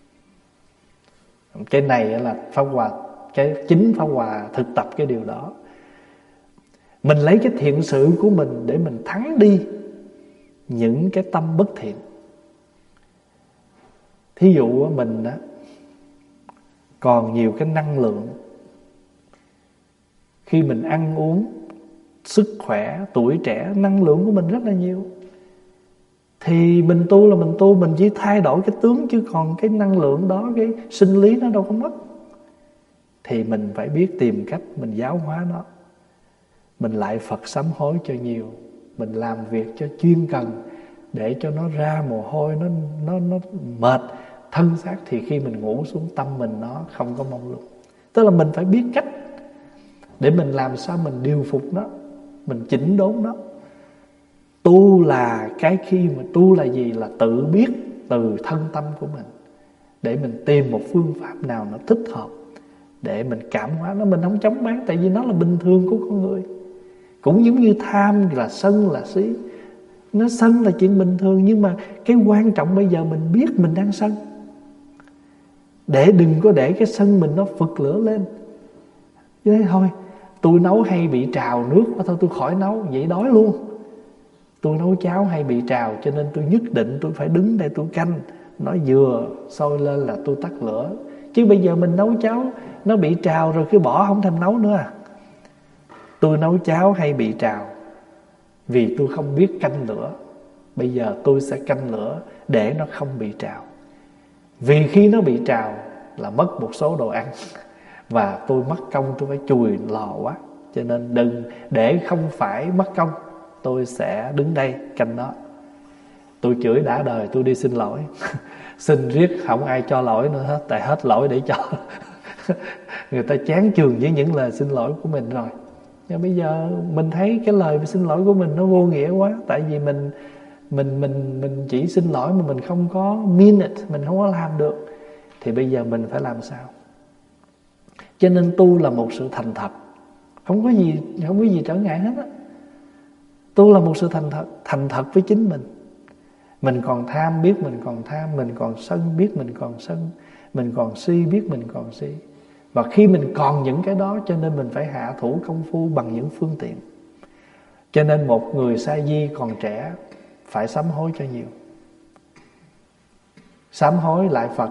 [SPEAKER 1] Cái này là Pháp Hòa, cái chính Pháp Hòa thực tập cái điều đó. Mình lấy cái thiện sự của mình để mình thắng đi những cái tâm bất thiện. Thí dụ mình còn nhiều cái năng lượng, khi mình ăn uống, sức khỏe, tuổi trẻ, năng lượng của mình rất là nhiều, thì mình tu là mình tu, mình chỉ thay đổi cái tướng, chứ còn cái năng lượng đó, cái sinh lý nó đâu có mất. Thì mình phải biết tìm cách mình giáo hóa nó. Mình lại Phật sám hối cho nhiều, mình làm việc cho chuyên cần, để cho nó ra mồ hôi, nó mệt thân xác. Thì khi mình ngủ xuống, tâm mình nó không có mông lung. Tức là mình phải biết cách để mình làm sao mình điều phục nó, mình chỉnh đốn nó. Tu là cái khi mà tu là gì? Là tự biết từ thân tâm của mình, để mình tìm một phương pháp nào nó thích hợp để mình cảm hóa nó. Mình không chống bán, tại vì nó là bình thường của con người. Cũng giống như tham là sân là si. Nó sân là chuyện bình thường, nhưng mà cái quan trọng bây giờ mình biết mình đang sân, để đừng có để cái sân mình nó phực lửa lên. Như thế thôi, tôi nấu hay bị trào nước, thôi tôi khỏi nấu, vậy đói luôn. Tôi nấu cháo hay bị trào, cho nên tôi nhất định tôi phải đứng đây tôi canh. Nó vừa sôi lên là tôi tắt lửa. Chứ bây giờ mình nấu cháo nó bị trào rồi cứ bỏ không thèm nấu nữa à. Tôi nấu cháo hay bị trào vì tôi không biết canh lửa. Bây giờ tôi sẽ canh lửa để nó không bị trào. Vì khi nó bị trào là mất một số đồ ăn, và tôi mất công tôi phải chùi lò quá. Cho nên đừng, để không phải mất công, tôi sẽ đứng đây canh nó. Tôi chửi đã đời, tôi đi xin lỗi. Xin riết không ai cho lỗi nữa hết, tại hết lỗi để cho. Người ta chán chường với những lời xin lỗi của mình rồi. Nhưng bây giờ mình thấy cái lời xin lỗi của mình nó vô nghĩa quá. Tại vì mình chỉ xin lỗi mà mình không có mean it, mình không có làm được. Thì bây giờ mình phải làm sao? Cho nên tu là một sự thành thật. Không có gì trở ngại hết á. Tu là một sự thành thật với chính mình. Mình còn tham biết mình còn tham, mình còn sân biết mình còn sân, mình còn si biết mình còn si. Và khi mình còn những cái đó, cho nên mình phải hạ thủ công phu bằng những phương tiện. Cho nên một người sa di còn trẻ phải sám hối cho nhiều. Sám hối lại Phật.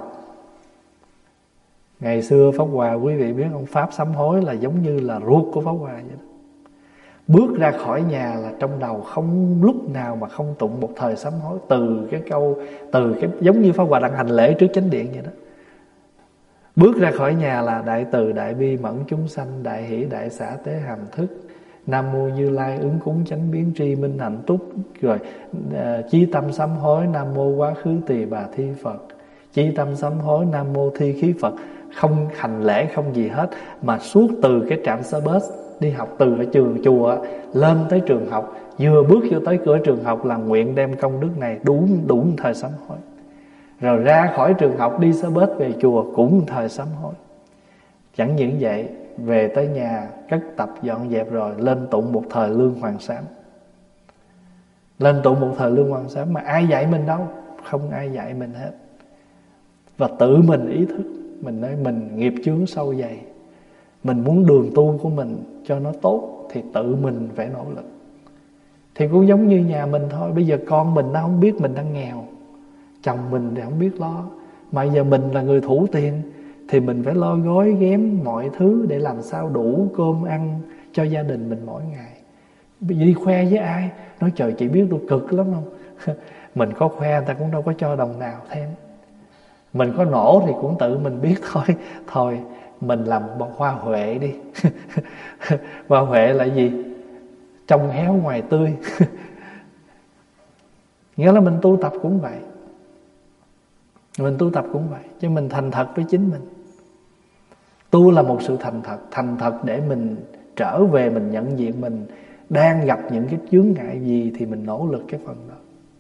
[SPEAKER 1] Ngày xưa Pháp Hòa, quý vị biết ông Pháp sám hối là giống như là ruột của Pháp Hòa vậy đó. Bước ra khỏi nhà là trong đầu không lúc nào mà không tụng một thời sám hối. Từ cái giống như Pháp Hòa đang hành lễ trước chánh điện vậy đó. Bước ra khỏi nhà là đại từ đại bi mẫn chúng sanh, đại hỷ đại xả tế hàm thức, Nam mô Như Lai ứng cúng chánh biến tri minh hạnh túc, rồi chí tâm sám hối, Nam mô quá khứ tỳ bà thi Phật, Chí tâm sám hối, Nam Mô Thi Khí Phật. Không hành lễ, không gì hết, mà suốt từ cái trạm xe bus đi học, từ ở trường chùa lên tới trường học, vừa bước vô tới cửa trường học là nguyện đem công đức này đủ thời sám hối. Rồi ra khỏi trường học đi xe bus về chùa cũng thời sám hối. Chẳng những vậy, về tới nhà cất tập dọn dẹp rồi lên tụng một thời lương hoàng sám. Lên tụng một thời lương hoàng sám mà ai dạy mình đâu, không ai dạy mình hết. Và tự mình ý thức, mình nói mình nghiệp chướng sâu dày, mình muốn đường tu của mình cho nó tốt thì tự mình phải nỗ lực. Thì cũng giống như nhà mình thôi. Bây giờ con mình nó không biết mình đang nghèo, chồng mình thì không biết lo, mà giờ mình là người thủ tiền thì mình phải lo gói ghém mọi thứ để làm sao đủ cơm ăn cho gia đình mình mỗi ngày. Bây giờ đi khoe với ai, nói trời chị biết tôi cực lắm không? Mình có khoe người ta cũng đâu có cho đồng nào thêm. Mình có nổ thì cũng tự mình biết thôi. Thôi mình làm hoa huệ đi. Hoa huệ là gì? Trong héo ngoài tươi. Nghĩa là mình tu tập cũng vậy. Mình tu tập cũng vậy, chứ mình thành thật với chính mình. Tu là một sự thành thật để mình trở về, mình nhận diện mình đang gặp những cái chướng ngại gì thì mình nỗ lực cái phần đó.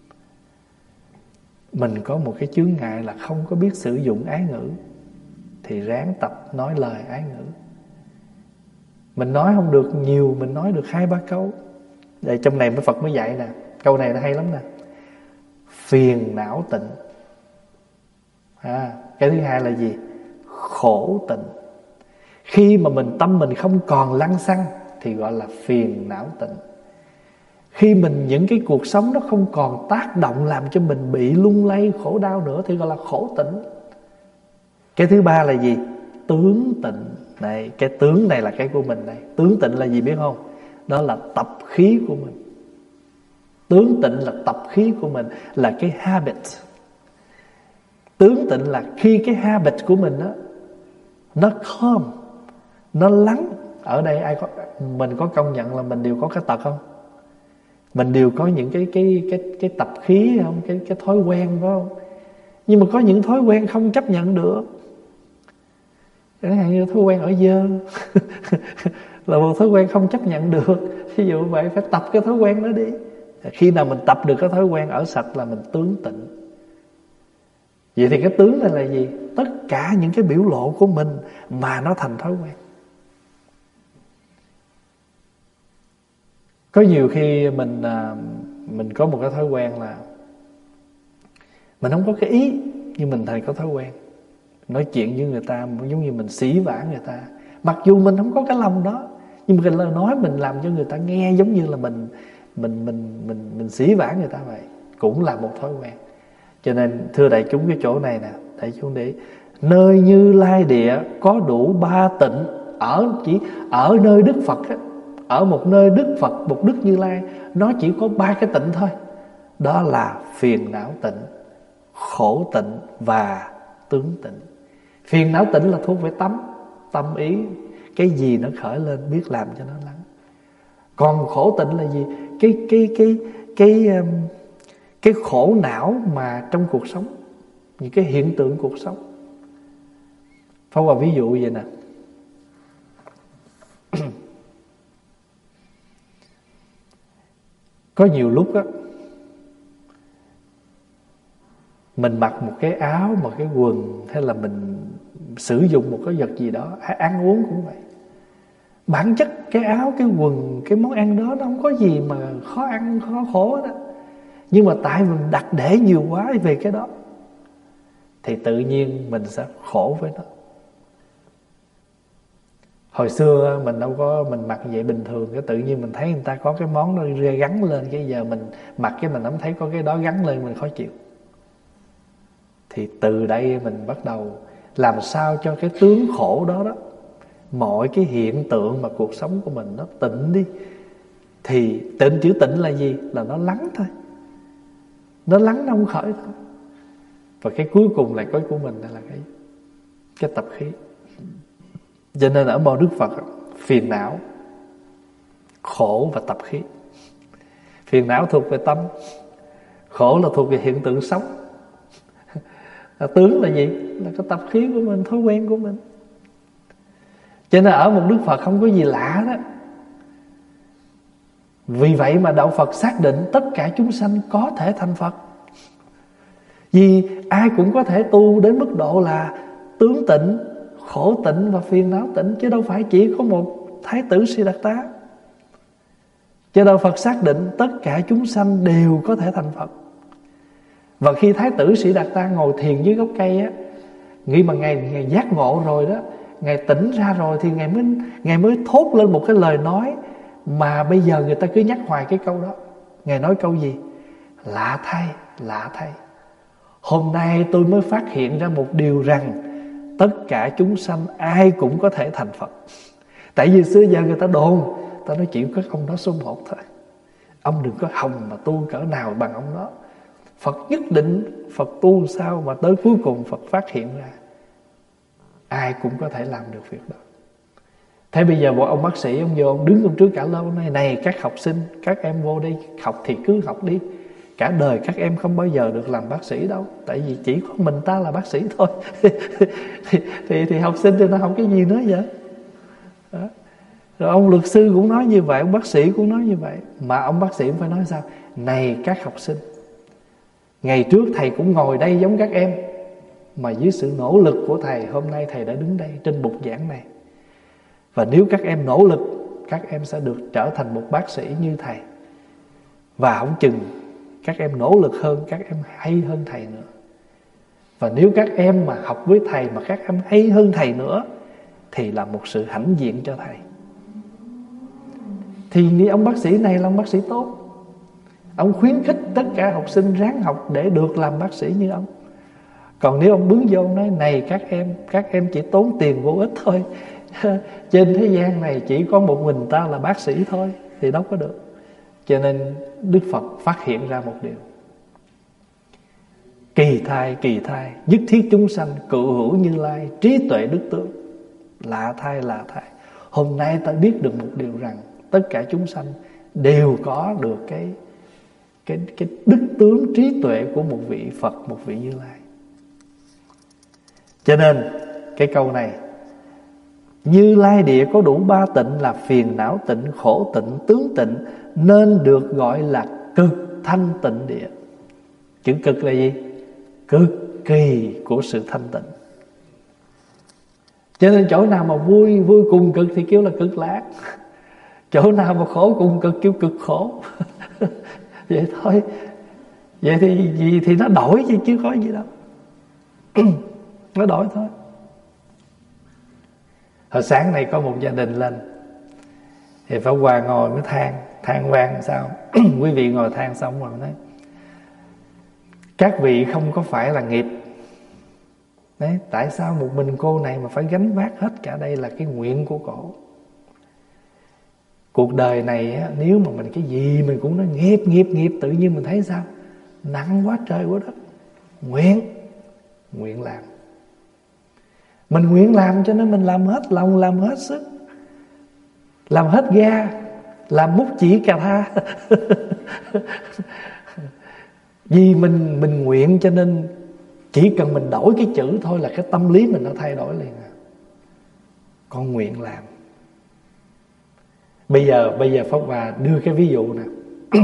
[SPEAKER 1] Mình có một cái chướng ngại là không có biết sử dụng ái ngữ thì ráng tập nói lời ái ngữ. Mình nói không được nhiều, mình nói được 2-3 câu. Để trong này mới Phật mới dạy nè, câu này nó hay lắm nè. Phiền não tịnh. Cái thứ hai là gì? Khổ tịnh. Khi mà tâm mình không còn lăng xăng thì gọi là phiền não tịnh. Khi những cái cuộc sống nó không còn tác động làm cho mình bị lung lay khổ đau nữa thì gọi là khổ tịnh. Cái thứ ba là gì? Tướng tịnh. Này, cái tướng này là cái của mình đây. Tướng tịnh là gì biết không? Đó là tập khí của mình. Tướng tịnh là tập khí của mình, là cái habit. Tướng tịnh là khi cái habit của mình đó, nó calm, nó lắng. Ở đây mình có công nhận là mình đều có cái tật không? Mình đều có những cái tập khí không? Cái thói quen phải không? Nhưng mà có những thói quen không chấp nhận được. Chẳng hạn như thói quen ở dơ là một thói quen không chấp nhận được. Ví dụ vậy, phải tập cái thói quen đó đi. Khi nào mình tập được cái thói quen ở sạch là mình tướng tịnh. Vậy thì cái tướng này là gì? Tất cả những cái biểu lộ của mình mà nó thành thói quen. Có nhiều khi mình có một cái thói quen là mình không có cái ý, nhưng mình thành có thói quen nói chuyện với người ta giống như mình xỉ vả người ta, mặc dù mình không có cái lòng đó, nhưng mà cái lời nói mình làm cho người ta nghe giống như là mình xỉ vả người ta vậy, cũng là một thói quen. Cho nên thưa đại chúng, cái chỗ này nè, đại chúng để nơi Như Lai địa có đủ 3 tịnh. Chỉ ở nơi Đức Phật á, ở một nơi Đức Phật, một Đức Như Lai, nó chỉ có 3 cái tịnh thôi. Đó là phiền não tịnh, khổ tịnh và tướng tịnh. Phiền não tịnh là thuộc về tâm ý, cái gì nó khởi lên biết làm cho nó lắng. Còn khổ tịnh là gì? Cái khổ não mà trong cuộc sống, những cái hiện tượng cuộc sống. Pháp Hòa ví dụ vậy nè. Có nhiều lúc á, mình mặc một cái áo, một cái quần, hay là mình sử dụng một cái vật gì đó, ăn uống cũng vậy. Bản chất cái áo, cái quần, cái món ăn đó nó không có gì mà khó ăn, khó khổ đó. Nhưng mà tại mình đặt để nhiều quá về cái đó thì tự nhiên mình sẽ khổ với nó. Hồi xưa mình đâu có, mình mặc vậy bình thường, cái tự nhiên mình thấy người ta có cái món đó gắn lên, cái giờ mình mặc cái mình không thấy có cái đó gắn lên, mình khó chịu. Thì từ đây mình bắt đầu làm sao cho cái tướng khổ đó đó, mọi cái hiện tượng mà cuộc sống của mình nó tịnh đi. Thì tịnh, chữ tịnh là gì? Là nó lắng thôi. Nó lắng, nó không khởi thôi. Và cái cuối cùng là cái của mình là cái tập khí. Cho nên ở mô Đức Phật, phiền não, khổ và tập khí. Phiền não thuộc về tâm, khổ là thuộc về hiện tượng sống. Tướng là gì? Là cái tập khí của mình, thói quen của mình. Cho nên ở một Đức Phật không có gì lạ đó. Vì vậy mà Đạo Phật xác định tất cả chúng sanh có thể thành Phật. Vì ai cũng có thể tu đến mức độ là tướng tịnh, khổ tịnh và phiền não tịnh, chứ đâu phải chỉ có một Thái tử Siddhartha. Cho Đạo Phật xác định tất cả chúng sanh đều có thể thành Phật. Và khi Thái tử Siddhartha ngồi thiền dưới gốc cây á, nghĩ mà Ngài giác ngộ rồi đó, Ngài tỉnh ra rồi, thì Ngài mới thốt lên một cái lời nói mà bây giờ người ta cứ nhắc hoài cái câu đó. Ngài nói câu gì? Lạ thay, lạ thay, hôm nay tôi mới phát hiện ra một điều rằng tất cả chúng sanh ai cũng có thể thành Phật. Tại vì xưa giờ người ta đồn, ta nói chuyện có ông đó số một thôi, ông đừng có hòng mà tu cỡ nào bằng ông đó. Phật nhất định, Phật tu sao mà tới cuối cùng Phật phát hiện ra ai cũng có thể làm được việc đó. Thế bây giờ một ông bác sĩ, ông vô, ông đứng trong trước cả lớp, ông nói: này các học sinh, các em vô đây học thì cứ học đi, cả đời các em không bao giờ được làm bác sĩ đâu, tại vì chỉ có mình ta là bác sĩ thôi. thì học sinh thì nó học cái gì nữa vậy đó. Rồi ông luật sư cũng nói như vậy, ông bác sĩ cũng nói như vậy. Mà ông bác sĩ phải nói sao? Này các học sinh, ngày trước thầy cũng ngồi đây giống các em, mà dưới sự nỗ lực của thầy, hôm nay thầy đã đứng đây trên bục giảng này. Và nếu các em nỗ lực, các em sẽ được trở thành một bác sĩ như thầy. Và không chừng các em nỗ lực hơn, các em hay hơn thầy nữa. Và nếu các em mà học với thầy mà các em hay hơn thầy nữa, thì là một sự hãnh diện cho thầy. Thì ông bác sĩ này là ông bác sĩ tốt. Ông khuyến khích tất cả học sinh ráng học để được làm bác sĩ như ông. Còn nếu ông bước vô ông nói: này các em chỉ tốn tiền vô ích thôi, trên thế gian này chỉ có một mình ta là bác sĩ thôi, thì đâu có được. Cho nên Đức Phật phát hiện ra một điều: kỳ thai nhất thiết chúng sanh cựu hữu Như Lai, trí tuệ đức tướng. Lạ thay, hôm nay ta biết được một điều rằng tất cả chúng sanh đều có được cái đức tướng trí tuệ của một vị Phật, một vị Như Lai. Cho nên cái câu này: Như Lai địa có đủ ba tịnh là phiền não tịnh, khổ tịnh, tướng tịnh, nên được gọi là cực thanh tịnh địa. Chữ cực là gì? Cực kỳ của sự thanh tịnh. Cho nên chỗ nào mà vui cùng cực thì kêu là cực lạc, chỗ nào mà khổ cùng cực kêu cực khổ. Vậy thôi. Vậy thì nó đổi chứ có gì đâu. Nó đổi thôi. Hồi sáng này có một gia đình lên, thì Pháp Hòa ngồi mới than vang sao. Quý vị ngồi than xong rồi nói: các vị không có phải là nghiệp. Đấy, tại sao một mình cô này mà phải gánh vác hết cả đây là cái nguyện của cổ. Cuộc đời này á, nếu mà mình cái gì mình cũng nói nghiệp, tự nhiên mình thấy sao? Nặng quá trời quá đất. Nguyện làm. Mình nguyện làm cho nên mình làm hết lòng, làm hết sức, làm hết ga, làm bút chỉ cà tha. Vì mình nguyện cho nên chỉ cần mình đổi cái chữ thôi là cái tâm lý mình nó thay đổi liền. Con nguyện làm. Bây giờ Pháp Hòa đưa cái ví dụ nè.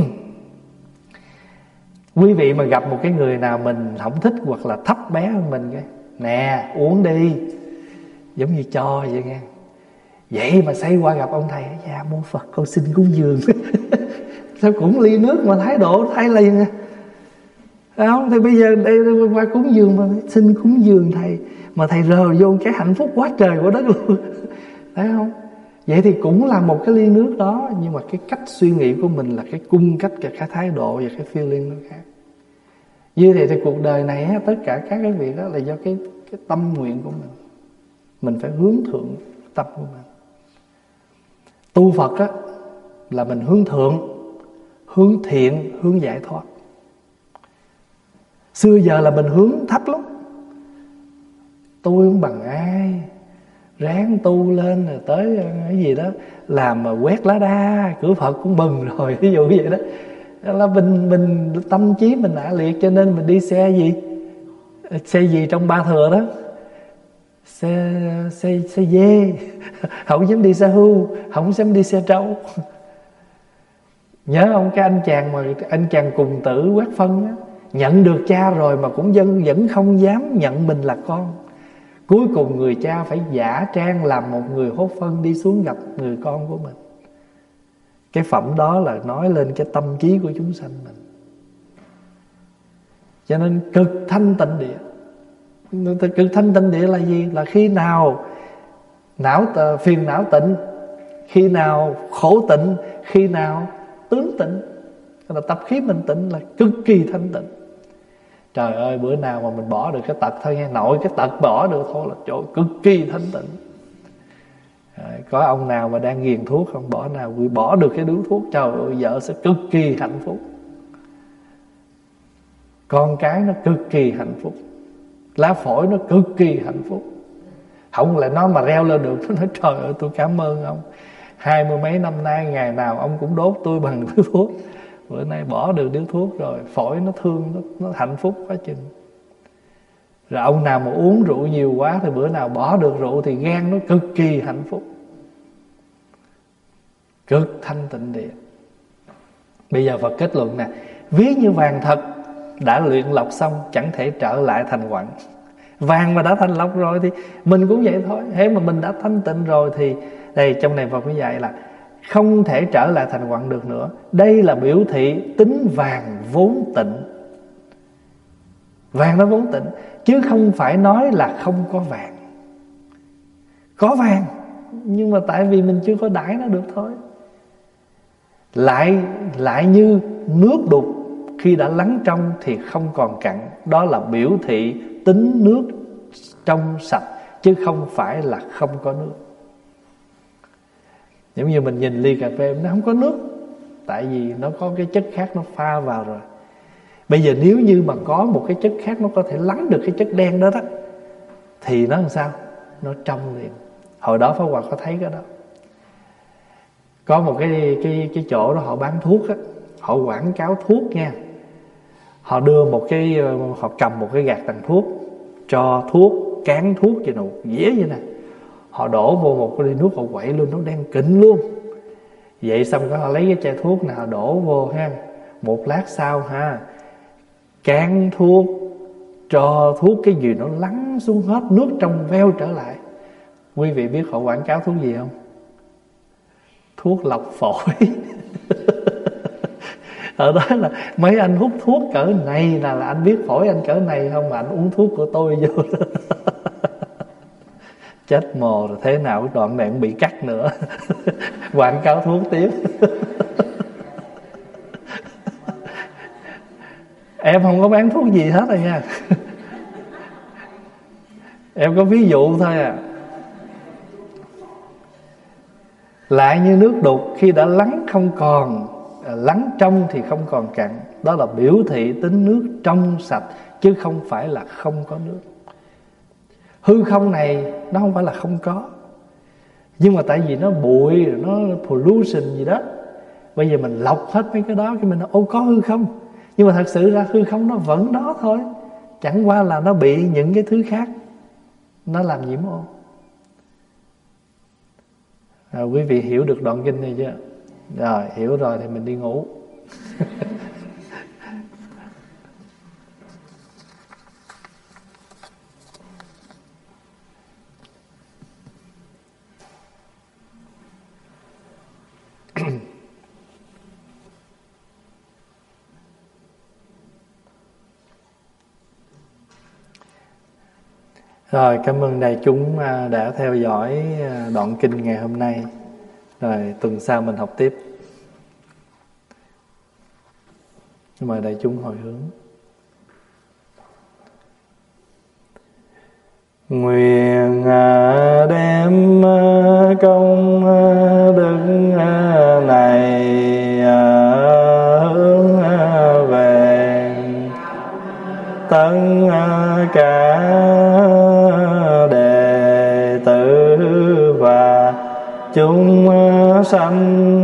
[SPEAKER 1] Quý vị mà gặp một cái người nào mình không thích hoặc là thấp bé hơn mình, cái nè uống đi, giống như cho vậy nghe. Vậy mà xây qua gặp ông thầy: dạ mô Phật, con xin cúng dường. Sao cũng ly nước mà thái độ thay liền. Không, thì bây giờ đây qua cúng dường mà xin cúng dường thầy, mà thầy rờ vô cái hạnh phúc quá trời quá đất luôn. Thấy không? Vậy thì cũng là một cái ly nước đó, nhưng mà cái cách suy nghĩ của mình là cái cung cách, cái thái độ và cái feeling nó khác. Như vậy thì cuộc đời này tất cả các cái việc đó là do cái tâm nguyện của mình. Mình phải hướng thượng tâm của mình. Tu Phật á là mình hướng thượng, hướng thiện, hướng giải thoát. Xưa giờ là mình hướng thấp lắm. Tôi không bằng ai, ráng tu lên rồi tới cái gì đó làm mà quét lá đa, cửa Phật cũng mừng rồi, ví dụ vậy đó. Là mình tâm trí mình hạ liệt, cho nên mình đi xe gì? Xe gì trong Ba Thừa đó? Xe dê. Không dám đi xe hưu, không dám đi xe trâu. Nhớ không, cái anh chàng cùng tử quét phân á, nhận được cha rồi mà cũng vẫn không dám nhận mình là con. Cuối cùng người cha phải giả trang làm một người hốt phân đi xuống gặp người con của mình. Cái phẩm đó là nói lên cái tâm trí của chúng sanh mình. Cho nên cực thanh tịnh địa. Cực thanh tịnh địa là gì? Là khi nào phiền não tịnh, khi nào khổ tịnh, khi nào tướng tịnh. Là tập khí mình tịnh là cực kỳ thanh tịnh. Trời ơi, bữa nào mà mình bỏ được cái tật thôi nghe, nội cái tật bỏ được thôi là trời, cực kỳ thanh tịnh. Có ông nào mà đang nghiền thuốc không? Bỏ được cái điếu thuốc, trời ơi, vợ sẽ cực kỳ hạnh phúc, con cái nó cực kỳ hạnh phúc, lá phổi nó cực kỳ hạnh phúc. Không lại nó mà reo lên được, nó nói trời ơi tôi cảm ơn ông, 20 mấy năm nay ngày nào ông cũng đốt tôi bằng điếu thuốc, bữa nay bỏ được điếu thuốc rồi, phổi nó thương, nó hạnh phúc quá chừng. Rồi ông nào mà uống rượu nhiều quá thì bữa nào bỏ được rượu thì gan nó cực kỳ hạnh phúc. Cực thanh tịnh địa. Bây giờ Phật kết luận nè, ví như vàng thật đã luyện lọc xong chẳng thể trở lại thành quặng. Vàng mà đã thành lọc rồi thì mình cũng vậy thôi. Thế mà mình đã thanh tịnh rồi thì đây, trong này Phật mới dạy là không thể trở lại thành quặng được nữa. Đây là biểu thị tính vàng vốn tịnh. Vàng nó vốn tịnh, chứ không phải nói là không có vàng. Có vàng, nhưng mà tại vì mình chưa có đãi nó được thôi. Lại như nước đục khi đã lắng trong thì không còn cặn. Đó là biểu thị tính nước trong sạch, chứ không phải là không có nước. Giống như mình nhìn ly cà phê nó không có nước, tại vì nó có cái chất khác nó pha vào rồi. Bây giờ nếu như mà có một cái chất khác nó có thể lắng được cái chất đen đó thì nó làm sao? Nó trong liền. Hồi đó Pháp Hòa có thấy cái đó. Có một cái chỗ đó họ bán thuốc á, họ quảng cáo thuốc nha. Họ đưa họ cầm một cái gạt tàn thuốc, cho thuốc, cán thuốc vậy nè, dĩa vậy nè. Họ đổ vô một cái ly nước, họ quậy luôn, nó đen kịnh luôn. Vậy xong họ lấy cái chai thuốc này họ đổ vô ha. Một lát sau ha, cán thuốc, cho thuốc cái gì nó lắng xuống hết, nước trong veo trở lại. Quý vị biết họ quảng cáo thuốc gì không? Thuốc lọc phổi. Ở đó là mấy anh hút thuốc cỡ này là anh biết phổi anh cỡ này không, mà anh uống thuốc của tôi vô. Chết mồ rồi, thế nào cái đoạn này cũng bị cắt nữa. Quảng cáo thuốc tiếp. Em không có bán thuốc gì hết rồi nha. Em có ví dụ thôi à. Lại như nước đục khi đã lắng không còn, lắng trong thì không còn cặn. Đó là biểu thị tính nước trong sạch, chứ không phải là không có nước. Hư không này nó không phải là không có, nhưng mà tại vì nó bụi, nó pollution gì đó, bây giờ mình lọc hết mấy cái đó, cái mình nói ô có hư không. Nhưng mà thật sự ra hư không nó vẫn đó thôi, chẳng qua là nó bị những cái thứ khác nó làm nhiễm ô. Quý vị hiểu được đoạn kinh này chưa? Rồi, hiểu rồi thì mình đi ngủ. Rồi, cảm ơn đại chúng đã theo dõi đoạn kinh ngày hôm nay. Rồi, tuần sau mình học tiếp. Mời đại chúng hồi hướng. Nguyện đem công đức này hướng về tất cả đệ tử và chúng sanh